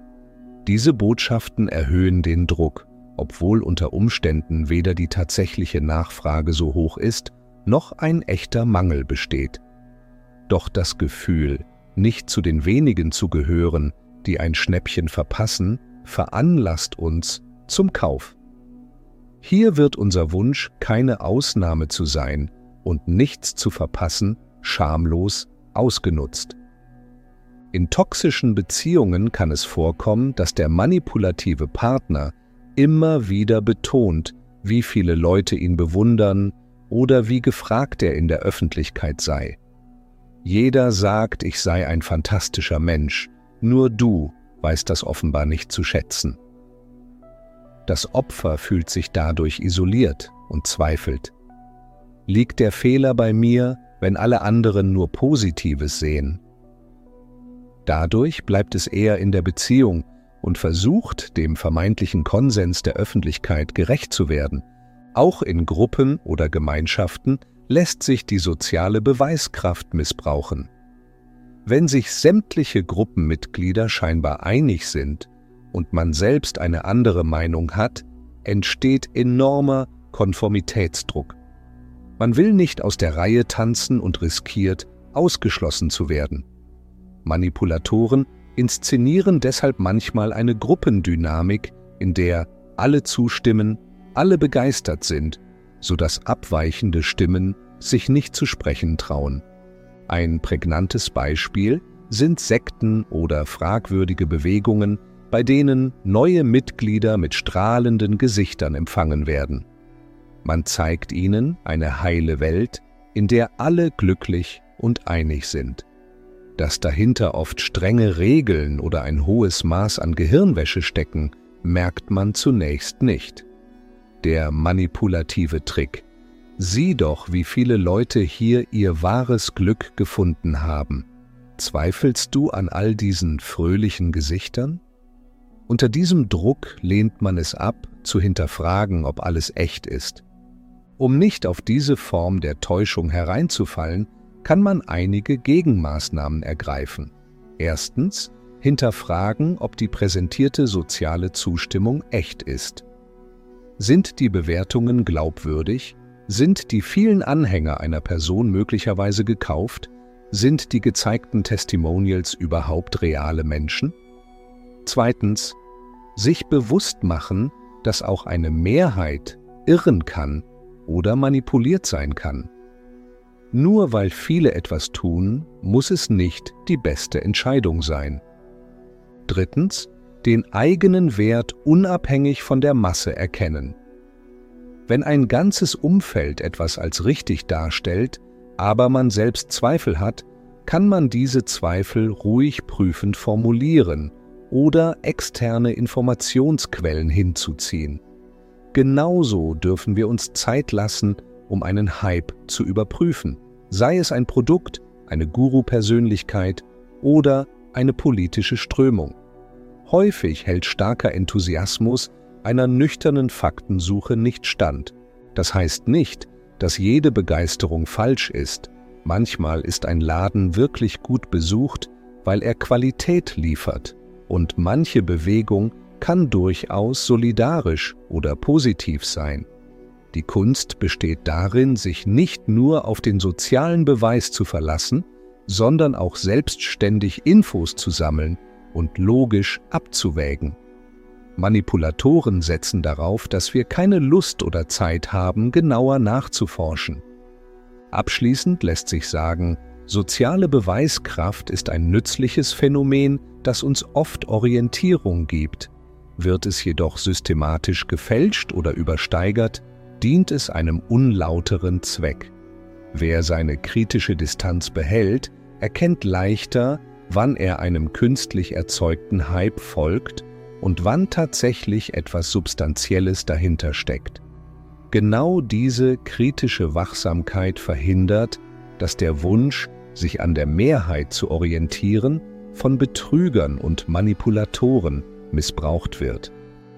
Diese Botschaften erhöhen den Druck, obwohl unter Umständen weder die tatsächliche Nachfrage so hoch ist, noch ein echter Mangel besteht. Doch das Gefühl, nicht zu den wenigen zu gehören, die ein Schnäppchen verpassen, veranlasst uns zum Kauf. Hier wird unser Wunsch, keine Ausnahme zu sein und nichts zu verpassen, schamlos ausgenutzt. In toxischen Beziehungen kann es vorkommen, dass der manipulative Partner immer wieder betont, wie viele Leute ihn bewundern oder wie gefragt er in der Öffentlichkeit sei. Jeder sagt, ich sei ein fantastischer Mensch, nur du weißt das offenbar nicht zu schätzen. Das Opfer fühlt sich dadurch isoliert und zweifelt. Liegt der Fehler bei mir, wenn alle anderen nur Positives sehen? Dadurch bleibt es eher in der Beziehung und versucht, dem vermeintlichen Konsens der Öffentlichkeit gerecht zu werden. Auch in Gruppen oder Gemeinschaften lässt sich die soziale Beweiskraft missbrauchen. Wenn sich sämtliche Gruppenmitglieder scheinbar einig sind und man selbst eine andere Meinung hat, entsteht enormer Konformitätsdruck. Man will nicht aus der Reihe tanzen und riskiert, ausgeschlossen zu werden. Manipulatoren inszenieren deshalb manchmal eine Gruppendynamik, in der alle zustimmen, alle begeistert sind, sodass abweichende Stimmen sich nicht zu sprechen trauen. Ein prägnantes Beispiel sind Sekten oder fragwürdige Bewegungen, bei denen neue Mitglieder mit strahlenden Gesichtern empfangen werden. Man zeigt ihnen eine heile Welt, in der alle glücklich und einig sind. Dass dahinter oft strenge Regeln oder ein hohes Maß an Gehirnwäsche stecken, merkt man zunächst nicht. Der manipulative Trick. Sieh doch, wie viele Leute hier ihr wahres Glück gefunden haben. Zweifelst du an all diesen fröhlichen Gesichtern? Unter diesem Druck lehnt man es ab, zu hinterfragen, ob alles echt ist. Um nicht auf diese Form der Täuschung hereinzufallen, kann man einige Gegenmaßnahmen ergreifen. Erstens, hinterfragen, ob die präsentierte soziale Zustimmung echt ist. Sind die Bewertungen glaubwürdig? Sind die vielen Anhänger einer Person möglicherweise gekauft? Sind die gezeigten Testimonials überhaupt reale Menschen? Zweitens, sich bewusst machen, dass auch eine Mehrheit irren kann oder manipuliert sein kann. Nur weil viele etwas tun, muss es nicht die beste Entscheidung sein. Drittens, den eigenen Wert unabhängig von der Masse erkennen. Wenn ein ganzes Umfeld etwas als richtig darstellt, aber man selbst Zweifel hat, kann man diese Zweifel ruhig prüfend formulieren oder externe Informationsquellen hinzuziehen. Genauso dürfen wir uns Zeit lassen, um einen Hype zu überprüfen, sei es ein Produkt, eine Guru-Persönlichkeit oder eine politische Strömung. Häufig hält starker Enthusiasmus einer nüchternen Faktensuche nicht stand. Das heißt nicht, dass jede Begeisterung falsch ist. Manchmal ist ein Laden wirklich gut besucht, weil er Qualität liefert, und manche Bewegung kann durchaus solidarisch oder positiv sein. Die Kunst besteht darin, sich nicht nur auf den sozialen Beweis zu verlassen, sondern auch selbstständig Infos zu sammeln und logisch abzuwägen. Manipulatoren setzen darauf, dass wir keine Lust oder Zeit haben, genauer nachzuforschen. Abschließend lässt sich sagen, soziale Beweiskraft ist ein nützliches Phänomen, das uns oft Orientierung gibt. Wird es jedoch systematisch gefälscht oder übersteigert, dient es einem unlauteren Zweck. Wer seine kritische Distanz behält, erkennt leichter, wann er einem künstlich erzeugten Hype folgt und wann tatsächlich etwas Substanzielles dahinter steckt. Genau diese kritische Wachsamkeit verhindert, dass der Wunsch, sich an der Mehrheit zu orientieren, von Betrügern und Manipulatoren missbraucht wird.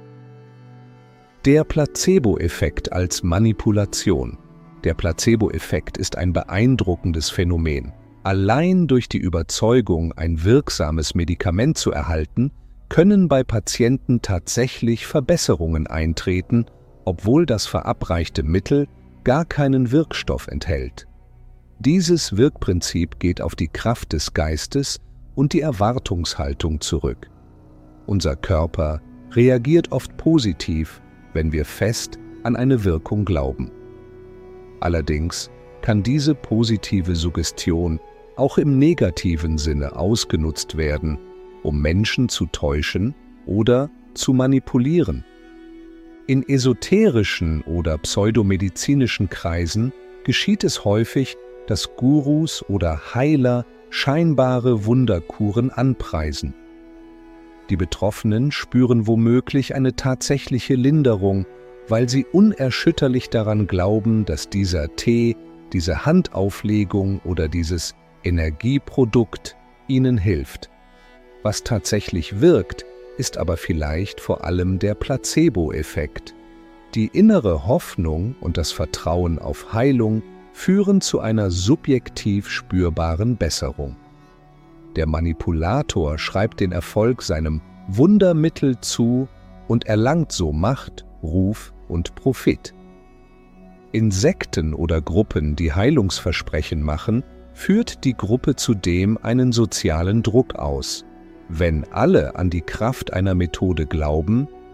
Der Placebo-Effekt als Manipulation. Der Placebo-Effekt ist ein beeindruckendes Phänomen. Allein durch die Überzeugung, ein wirksames Medikament zu erhalten, können bei Patienten tatsächlich Verbesserungen eintreten, obwohl das verabreichte Mittel gar keinen Wirkstoff enthält. Dieses Wirkprinzip geht auf die Kraft des Geistes und die Erwartungshaltung zurück. Unser Körper reagiert oft positiv, wenn wir fest an eine Wirkung glauben. Allerdings kann diese positive Suggestion auch im negativen Sinne ausgenutzt werden, um Menschen zu täuschen oder zu manipulieren. In esoterischen oder pseudomedizinischen Kreisen geschieht es häufig, dass Gurus oder Heiler scheinbare Wunderkuren anpreisen. Die Betroffenen spüren womöglich eine tatsächliche Linderung, weil sie unerschütterlich daran glauben, dass dieser Tee, diese Handauflegung oder dieses Energieprodukt ihnen hilft. Was tatsächlich wirkt, ist aber vielleicht vor allem der Placebo-Effekt. Die innere Hoffnung und das Vertrauen auf Heilung führen zu einer subjektiv spürbaren Besserung. Der Manipulator schreibt den Erfolg seinem Wundermittel zu und erlangt so Macht, Ruf und Profit. In Sekten oder Gruppen, die Heilungsversprechen machen, führt die Gruppe zudem einen sozialen Druck aus. Wenn alle an die Kraft einer Methode glauben,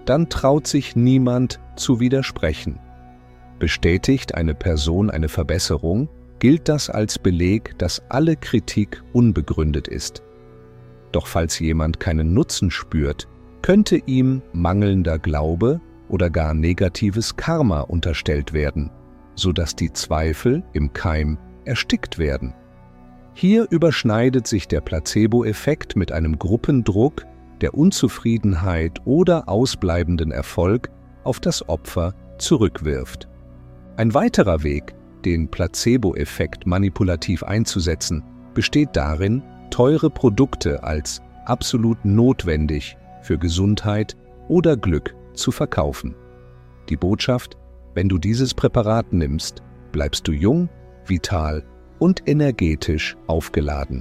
dann traut sich niemand zu widersprechen. Bestätigt eine Person eine Verbesserung, gilt das als Beleg, dass alle Kritik unbegründet ist. Doch falls jemand keinen Nutzen spürt, könnte ihm mangelnder Glaube oder gar negatives Karma unterstellt werden, sodass die Zweifel im Keim erstickt werden. Hier überschneidet sich der Placebo-Effekt mit einem Gruppendruck, der Unzufriedenheit oder ausbleibenden Erfolg auf das Opfer zurückwirft. Ein weiterer Weg, den Placebo-Effekt manipulativ einzusetzen, besteht darin, teure Produkte als absolut notwendig für Gesundheit oder Glück zu verkaufen. Die Botschaft: Wenn du dieses Präparat nimmst, bleibst du jung, vital und energetisch aufgeladen.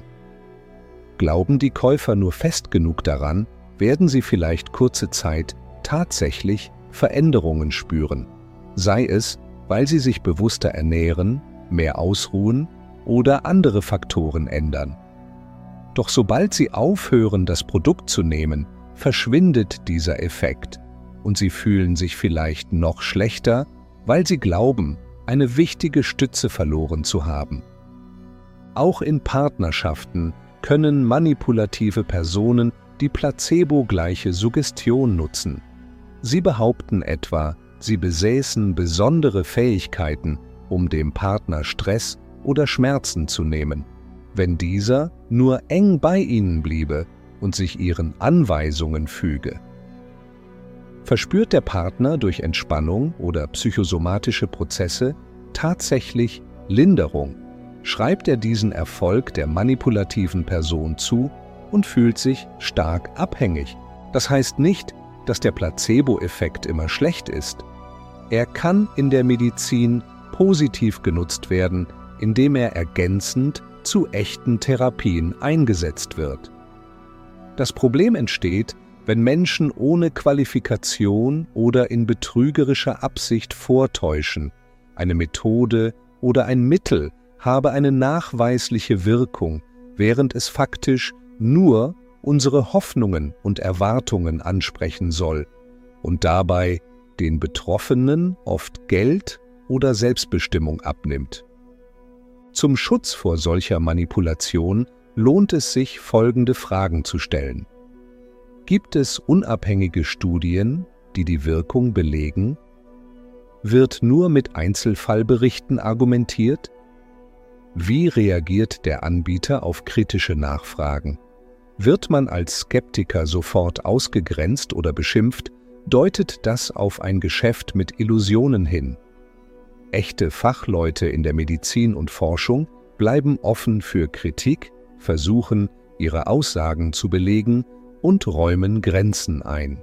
Glauben die Käufer nur fest genug daran, werden sie vielleicht kurze Zeit tatsächlich Veränderungen spüren, sei es, weil sie sich bewusster ernähren, mehr ausruhen oder andere Faktoren ändern. Doch sobald sie aufhören, das Produkt zu nehmen, verschwindet dieser Effekt und sie fühlen sich vielleicht noch schlechter, weil sie glauben, eine wichtige Stütze verloren zu haben. Auch in Partnerschaften können manipulative Personen die placebo-gleiche Suggestion nutzen. Sie behaupten etwa, sie besäßen besondere Fähigkeiten, um dem Partner Stress oder Schmerzen zu nehmen, wenn dieser nur eng bei ihnen bliebe und sich ihren Anweisungen füge. Verspürt der Partner durch Entspannung oder psychosomatische Prozesse tatsächlich Linderung, schreibt er diesen Erfolg der manipulativen Person zu und fühlt sich stark abhängig. Das heißt nicht, dass der Placebo-Effekt immer schlecht ist. Er kann in der Medizin positiv genutzt werden, indem er ergänzend zu echten Therapien eingesetzt wird. Das Problem entsteht, wenn Menschen ohne Qualifikation oder in betrügerischer Absicht vortäuschen, eine Methode oder ein Mittel habe eine nachweisliche Wirkung, während es faktisch nur unsere Hoffnungen und Erwartungen ansprechen soll und dabei den Betroffenen oft Geld oder Selbstbestimmung abnimmt. Zum Schutz vor solcher Manipulation lohnt es sich, folgende Fragen zu stellen. Gibt es unabhängige Studien, die die Wirkung belegen? Wird nur mit Einzelfallberichten argumentiert? Wie reagiert der Anbieter auf kritische Nachfragen? Wird man als Skeptiker sofort ausgegrenzt oder beschimpft, deutet das auf ein Geschäft mit Illusionen hin. Echte Fachleute in der Medizin und Forschung bleiben offen für Kritik, versuchen, ihre Aussagen zu belegen und räumen Grenzen ein.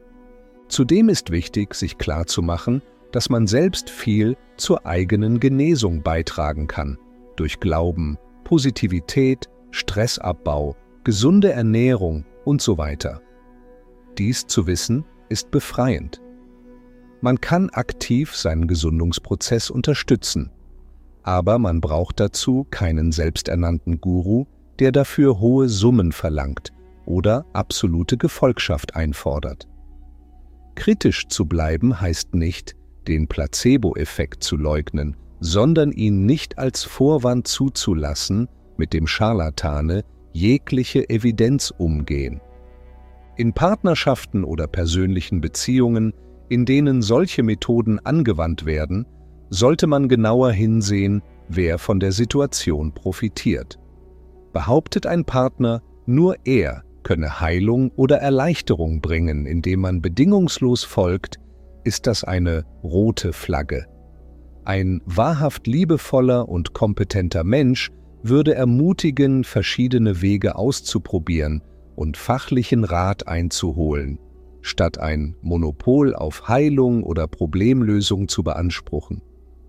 Zudem ist wichtig, sich klarzumachen, dass man selbst viel zur eigenen Genesung beitragen kann, durch Glauben, Positivität, Stressabbau, gesunde Ernährung und so weiter. Dies zu wissen, ist befreiend. Man kann aktiv seinen Gesundungsprozess unterstützen, aber man braucht dazu keinen selbsternannten Guru, der dafür hohe Summen verlangt oder absolute Gefolgschaft einfordert. Kritisch zu bleiben heißt nicht, den Placebo-Effekt zu leugnen, sondern ihn nicht als Vorwand zuzulassen, mit dem Scharlatane jegliche Evidenz umgehen. In Partnerschaften oder persönlichen Beziehungen, in denen solche Methoden angewandt werden, sollte man genauer hinsehen, wer von der Situation profitiert. Behauptet ein Partner, nur er könne Heilung oder Erleichterung bringen, indem man bedingungslos folgt, ist das eine rote Flagge. Ein wahrhaft liebevoller und kompetenter Mensch würde ermutigen, verschiedene Wege auszuprobieren und fachlichen Rat einzuholen, statt ein Monopol auf Heilung oder Problemlösung zu beanspruchen.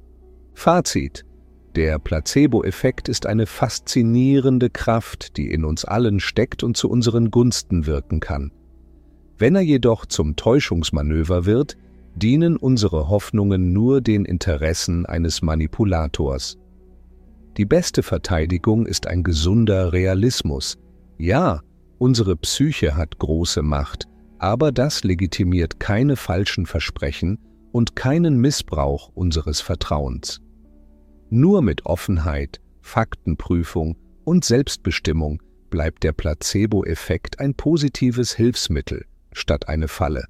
Fazit: Der Placebo-Effekt ist eine faszinierende Kraft, die in uns allen steckt und zu unseren Gunsten wirken kann. Wenn er jedoch zum Täuschungsmanöver wird, dienen unsere Hoffnungen nur den Interessen eines Manipulators. Die beste Verteidigung ist ein gesunder Realismus. Ja, unsere Psyche hat große Macht, Aber das legitimiert keine falschen Versprechen und keinen Missbrauch unseres Vertrauens. Nur mit Offenheit, Faktenprüfung und Selbstbestimmung bleibt der Placebo-Effekt ein positives Hilfsmittel statt eine Falle.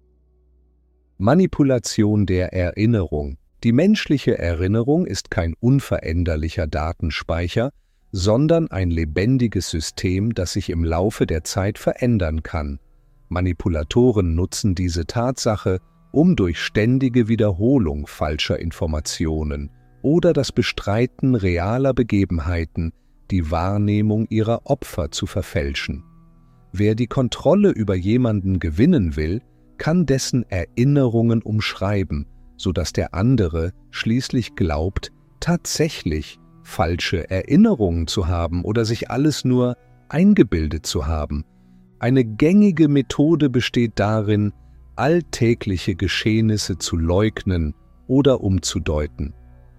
Manipulation der Erinnerung. Die menschliche Erinnerung ist kein unveränderlicher Datenspeicher, sondern ein lebendiges System, das sich im Laufe der Zeit verändern kann. Manipulatoren nutzen diese Tatsache, um durch ständige Wiederholung falscher Informationen oder das Bestreiten realer Begebenheiten die Wahrnehmung ihrer Opfer zu verfälschen. Wer die Kontrolle über jemanden gewinnen will, kann dessen Erinnerungen umschreiben, sodass der andere schließlich glaubt, tatsächlich falsche Erinnerungen zu haben oder sich alles nur eingebildet zu haben. Eine gängige Methode besteht darin, alltägliche Geschehnisse zu leugnen oder umzudeuten.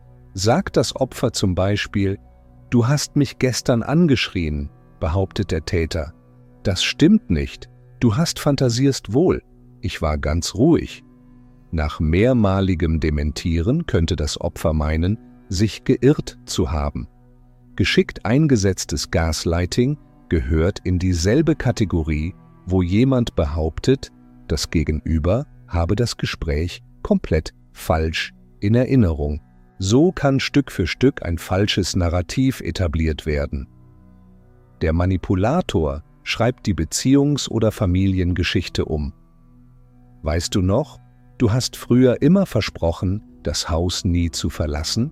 Sagt das Opfer zum Beispiel: »Du hast mich gestern angeschrien«, behauptet der Täter. »Das stimmt nicht. Du hast fantasierst wohl. Ich war ganz ruhig.« Nach mehrmaligem Dementieren könnte das Opfer meinen, sich geirrt zu haben. Geschickt eingesetztes Gaslighting gehört in dieselbe Kategorie, wo jemand behauptet, das Gegenüber habe das Gespräch komplett falsch in Erinnerung. So kann Stück für Stück ein falsches Narrativ etabliert werden. Der Manipulator schreibt die Beziehungs- oder Familiengeschichte um. Weißt du noch, du hast früher immer versprochen, das Haus nie zu verlassen?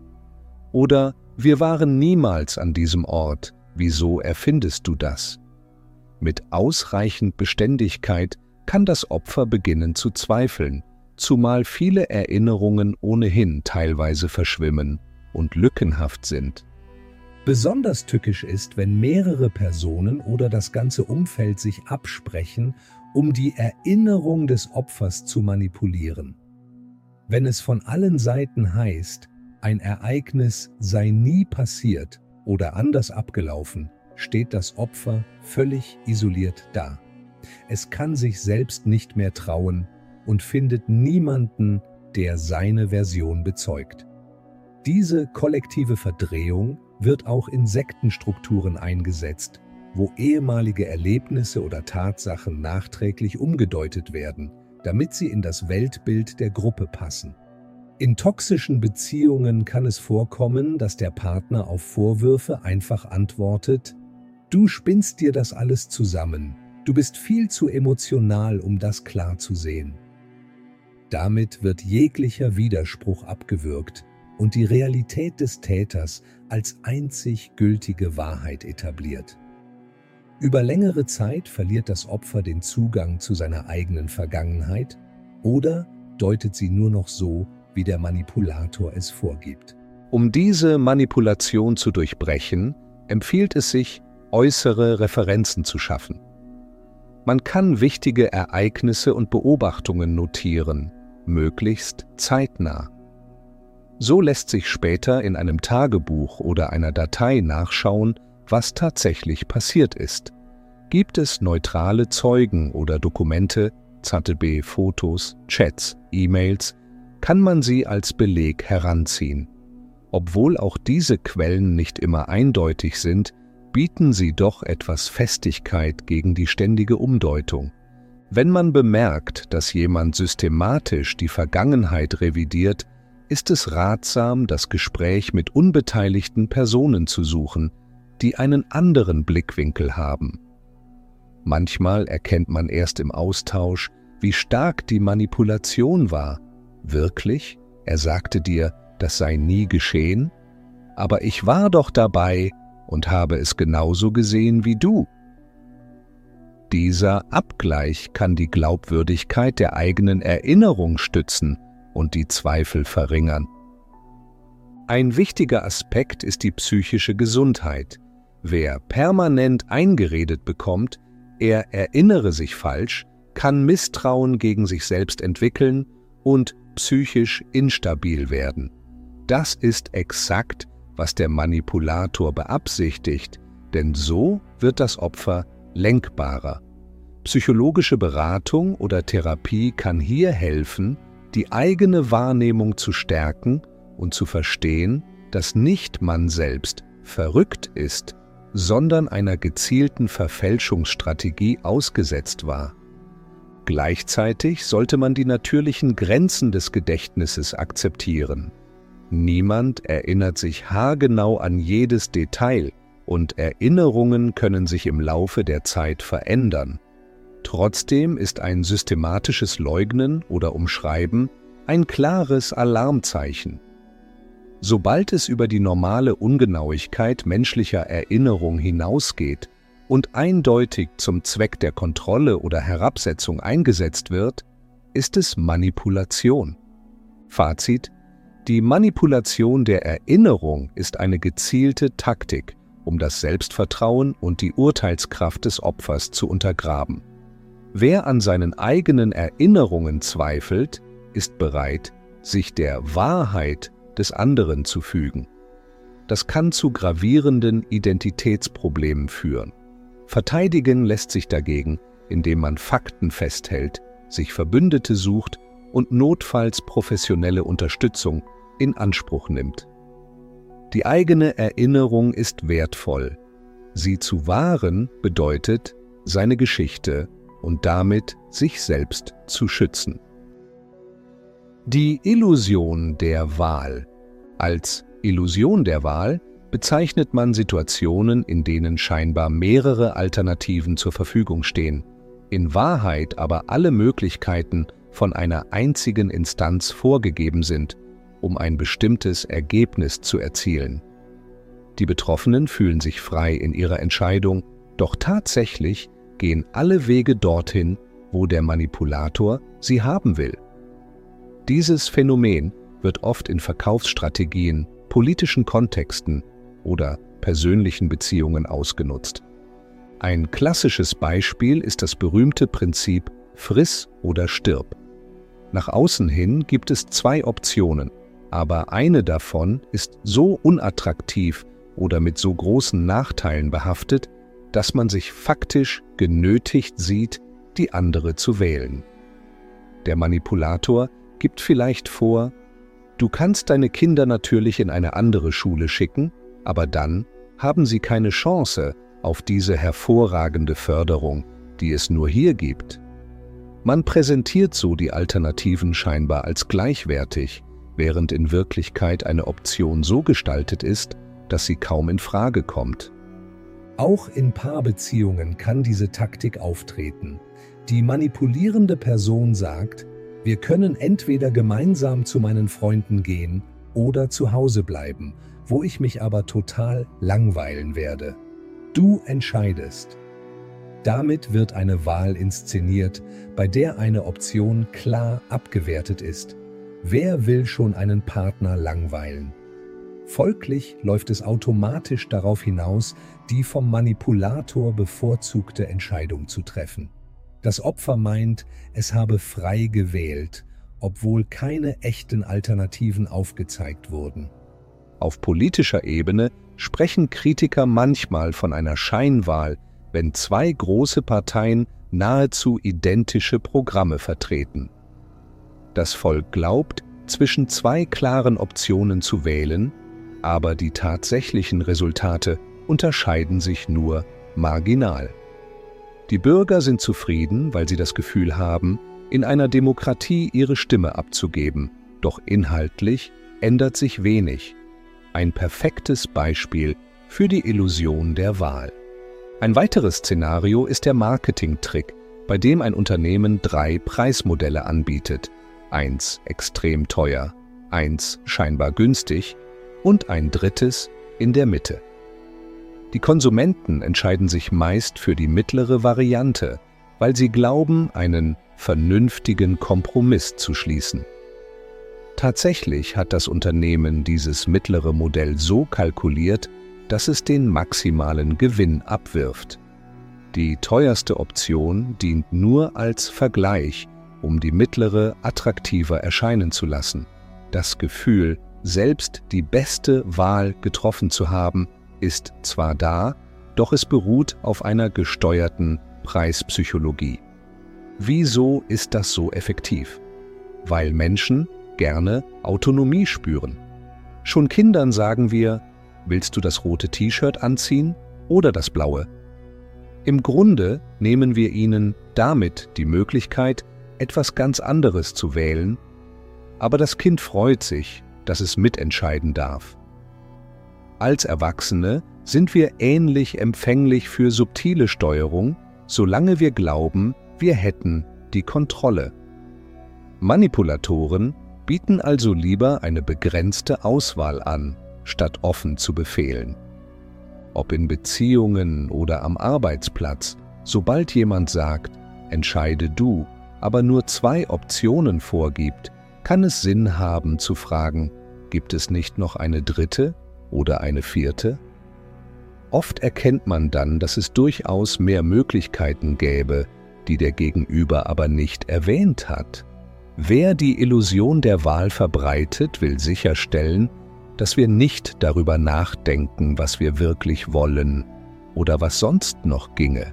Oder wir waren niemals an diesem Ort, wieso erfindest du das? Mit ausreichend Beständigkeit kann das Opfer beginnen zu zweifeln, zumal viele Erinnerungen ohnehin teilweise verschwimmen und lückenhaft sind. Besonders tückisch ist, wenn mehrere Personen oder das ganze Umfeld sich absprechen, um die Erinnerung des Opfers zu manipulieren. Wenn es von allen Seiten heißt, ein Ereignis sei nie passiert oder anders abgelaufen, steht das Opfer völlig isoliert da. Es kann sich selbst nicht mehr trauen und findet niemanden, der seine Version bezeugt. Diese kollektive Verdrehung wird auch in Sektenstrukturen eingesetzt, wo ehemalige Erlebnisse oder Tatsachen nachträglich umgedeutet werden, damit sie in das Weltbild der Gruppe passen. In toxischen Beziehungen kann es vorkommen, dass der Partner auf Vorwürfe einfach antwortet: »Du spinnst dir das alles zusammen, du bist viel zu emotional, um das klar zu sehen.« Damit wird jeglicher Widerspruch abgewürgt und die Realität des Täters als einzig gültige Wahrheit etabliert. Über längere Zeit verliert das Opfer den Zugang zu seiner eigenen Vergangenheit oder deutet sie nur noch so, wie der Manipulator es vorgibt. Um diese Manipulation zu durchbrechen, empfiehlt es sich, äußere Referenzen zu schaffen. Man kann wichtige Ereignisse und Beobachtungen notieren, möglichst zeitnah. So lässt sich später in einem Tagebuch oder einer Datei nachschauen, was tatsächlich passiert ist. Gibt es neutrale Zeugen oder Dokumente, Z T B, Fotos, Chats, E-Mails, kann man sie als Beleg heranziehen. Obwohl auch diese Quellen nicht immer eindeutig sind, bieten sie doch etwas Festigkeit gegen die ständige Umdeutung. Wenn man bemerkt, dass jemand systematisch die Vergangenheit revidiert, ist es ratsam, das Gespräch mit unbeteiligten Personen zu suchen, die einen anderen Blickwinkel haben. Manchmal erkennt man erst im Austausch, wie stark die Manipulation war. Wirklich? Er sagte dir, das sei nie geschehen? Aber ich war doch dabei und habe es genauso gesehen wie du. Dieser Abgleich kann die Glaubwürdigkeit der eigenen Erinnerung stützen und die Zweifel verringern. Ein wichtiger Aspekt ist die psychische Gesundheit. Wer permanent eingeredet bekommt, er erinnere sich falsch, kann Misstrauen gegen sich selbst entwickeln und psychisch instabil werden. Das ist exakt, was der Manipulator beabsichtigt, denn so wird das Opfer lenkbarer. Psychologische Beratung oder Therapie kann hier helfen, die eigene Wahrnehmung zu stärken und zu verstehen, dass nicht man selbst verrückt ist, sondern einer gezielten Verfälschungsstrategie ausgesetzt war. Gleichzeitig sollte man die natürlichen Grenzen des Gedächtnisses akzeptieren. Niemand erinnert sich haargenau an jedes Detail und Erinnerungen können sich im Laufe der Zeit verändern. Trotzdem ist ein systematisches Leugnen oder Umschreiben ein klares Alarmzeichen. Sobald es über die normale Ungenauigkeit menschlicher Erinnerung hinausgeht und eindeutig zum Zweck der Kontrolle oder Herabsetzung eingesetzt wird, ist es Manipulation. Fazit: Die Manipulation der Erinnerung ist eine gezielte Taktik, um das Selbstvertrauen und die Urteilskraft des Opfers zu untergraben. Wer an seinen eigenen Erinnerungen zweifelt, ist bereit, sich der Wahrheit des anderen zu fügen. Das kann zu gravierenden Identitätsproblemen führen. Verteidigen lässt sich dagegen, indem man Fakten festhält, sich Verbündete sucht und notfalls professionelle Unterstützung in Anspruch nimmt. Die eigene Erinnerung ist wertvoll. Sie zu wahren bedeutet, seine Geschichte und damit sich selbst zu schützen. Die Illusion der Wahl. Als Illusion der Wahl bezeichnet man Situationen, in denen scheinbar mehrere Alternativen zur Verfügung stehen, in Wahrheit aber alle Möglichkeiten von einer einzigen Instanz vorgegeben sind, um ein bestimmtes Ergebnis zu erzielen. Die Betroffenen fühlen sich frei in ihrer Entscheidung, doch tatsächlich gehen alle Wege dorthin, wo der Manipulator sie haben will. Dieses Phänomen wird oft in Verkaufsstrategien, politischen Kontexten oder persönlichen Beziehungen ausgenutzt. Ein klassisches Beispiel ist das berühmte Prinzip Friss oder stirb. Nach außen hin gibt es zwei Optionen, aber eine davon ist so unattraktiv oder mit so großen Nachteilen behaftet, dass man sich faktisch genötigt sieht, die andere zu wählen. Der Manipulator gibt vielleicht vor, du kannst deine Kinder natürlich in eine andere Schule schicken, aber dann haben sie keine Chance auf diese hervorragende Förderung, die es nur hier gibt. Man präsentiert so die Alternativen scheinbar als gleichwertig, während in Wirklichkeit eine Option so gestaltet ist, dass sie kaum in Frage kommt. Auch in Paarbeziehungen kann diese Taktik auftreten. Die manipulierende Person sagt, wir können entweder gemeinsam zu meinen Freunden gehen oder zu Hause bleiben, wo ich mich aber total langweilen werde. Du entscheidest. Damit wird eine Wahl inszeniert, bei der eine Option klar abgewertet ist. Wer will schon einen Partner langweilen? Folglich läuft es automatisch darauf hinaus, die vom Manipulator bevorzugte Entscheidung zu treffen. Das Opfer meint, es habe frei gewählt, obwohl keine echten Alternativen aufgezeigt wurden. Auf politischer Ebene sprechen Kritiker manchmal von einer Scheinwahl, wenn zwei große Parteien nahezu identische Programme vertreten. Das Volk glaubt, zwischen zwei klaren Optionen zu wählen, aber die tatsächlichen Resultate unterscheiden sich nur marginal. Die Bürger sind zufrieden, weil sie das Gefühl haben, in einer Demokratie ihre Stimme abzugeben, doch inhaltlich ändert sich wenig. Ein perfektes Beispiel für die Illusion der Wahl. Ein weiteres Szenario ist der Marketingtrick, bei dem ein Unternehmen drei Preismodelle anbietet. Eins extrem teuer, eins scheinbar günstig und ein drittes in der Mitte. Die Konsumenten entscheiden sich meist für die mittlere Variante, weil sie glauben, einen vernünftigen Kompromiss zu schließen. Tatsächlich hat das Unternehmen dieses mittlere Modell so kalkuliert, dass es den maximalen Gewinn abwirft. Die teuerste Option dient nur als Vergleich, um die mittlere attraktiver erscheinen zu lassen. Das Gefühl, selbst die beste Wahl getroffen zu haben, ist zwar da, doch es beruht auf einer gesteuerten Preispsychologie. Wieso ist das so effektiv? Weil Menschen gerne Autonomie spüren. Schon Kindern sagen wir, willst du das rote T-Shirt anziehen oder das blaue? Im Grunde nehmen wir ihnen damit die Möglichkeit, etwas ganz anderes zu wählen, aber das Kind freut sich, dass es mitentscheiden darf. Als Erwachsene sind wir ähnlich empfänglich für subtile Steuerung, solange wir glauben, wir hätten die Kontrolle. Manipulatoren bieten also lieber eine begrenzte Auswahl an, statt offen zu befehlen. Ob in Beziehungen oder am Arbeitsplatz, sobald jemand sagt, entscheide du, aber nur zwei Optionen vorgibt, kann es Sinn haben zu fragen, gibt es nicht noch eine dritte oder eine vierte? Oft erkennt man dann, dass es durchaus mehr Möglichkeiten gäbe, die der Gegenüber aber nicht erwähnt hat. Wer die Illusion der Wahl verbreitet, will sicherstellen, dass wir nicht darüber nachdenken, was wir wirklich wollen oder was sonst noch ginge.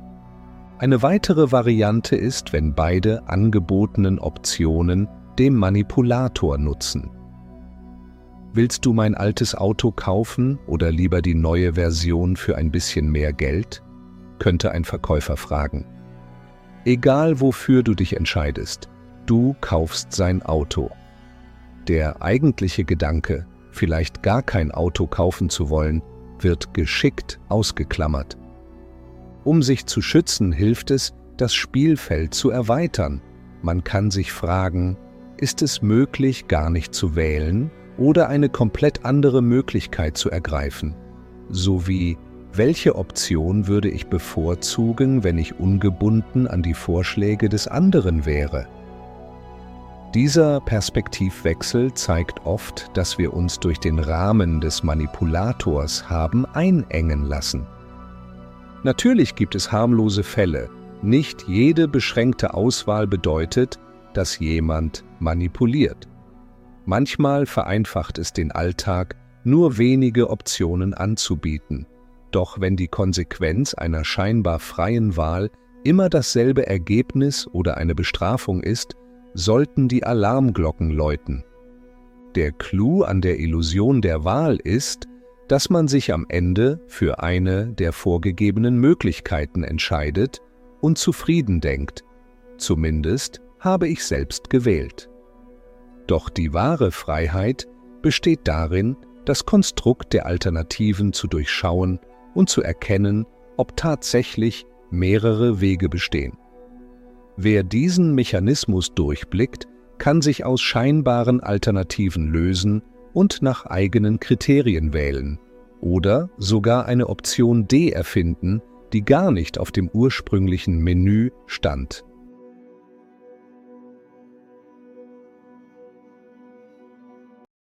Eine weitere Variante ist, wenn beide angebotenen Optionen dem Manipulator nutzen. Willst du mein altes Auto kaufen oder lieber die neue Version für ein bisschen mehr Geld? Könnte ein Verkäufer fragen. Egal wofür du dich entscheidest, du kaufst sein Auto. Der eigentliche Gedanke, vielleicht gar kein Auto kaufen zu wollen, wird geschickt ausgeklammert. Um sich zu schützen, hilft es, das Spielfeld zu erweitern. Man kann sich fragen, ist es möglich, gar nicht zu wählen oder eine komplett andere Möglichkeit zu ergreifen? Sowie, welche Option würde ich bevorzugen, wenn ich ungebunden an die Vorschläge des anderen wäre? Dieser Perspektivwechsel zeigt oft, dass wir uns durch den Rahmen des Manipulators haben einengen lassen. Natürlich gibt es harmlose Fälle. Nicht jede beschränkte Auswahl bedeutet, dass jemand manipuliert. Manchmal vereinfacht es den Alltag, nur wenige Optionen anzubieten. Doch wenn die Konsequenz einer scheinbar freien Wahl immer dasselbe Ergebnis oder eine Bestrafung ist, sollten die Alarmglocken läuten. Der Clou an der Illusion der Wahl ist, dass man sich am Ende für eine der vorgegebenen Möglichkeiten entscheidet und zufrieden denkt. Zumindest habe ich selbst gewählt. Doch die wahre Freiheit besteht darin, das Konstrukt der Alternativen zu durchschauen und zu erkennen, ob tatsächlich mehrere Wege bestehen. Wer diesen Mechanismus durchblickt, kann sich aus scheinbaren Alternativen lösen und nach eigenen Kriterien wählen oder sogar eine Option D erfinden, die gar nicht auf dem ursprünglichen Menü stand.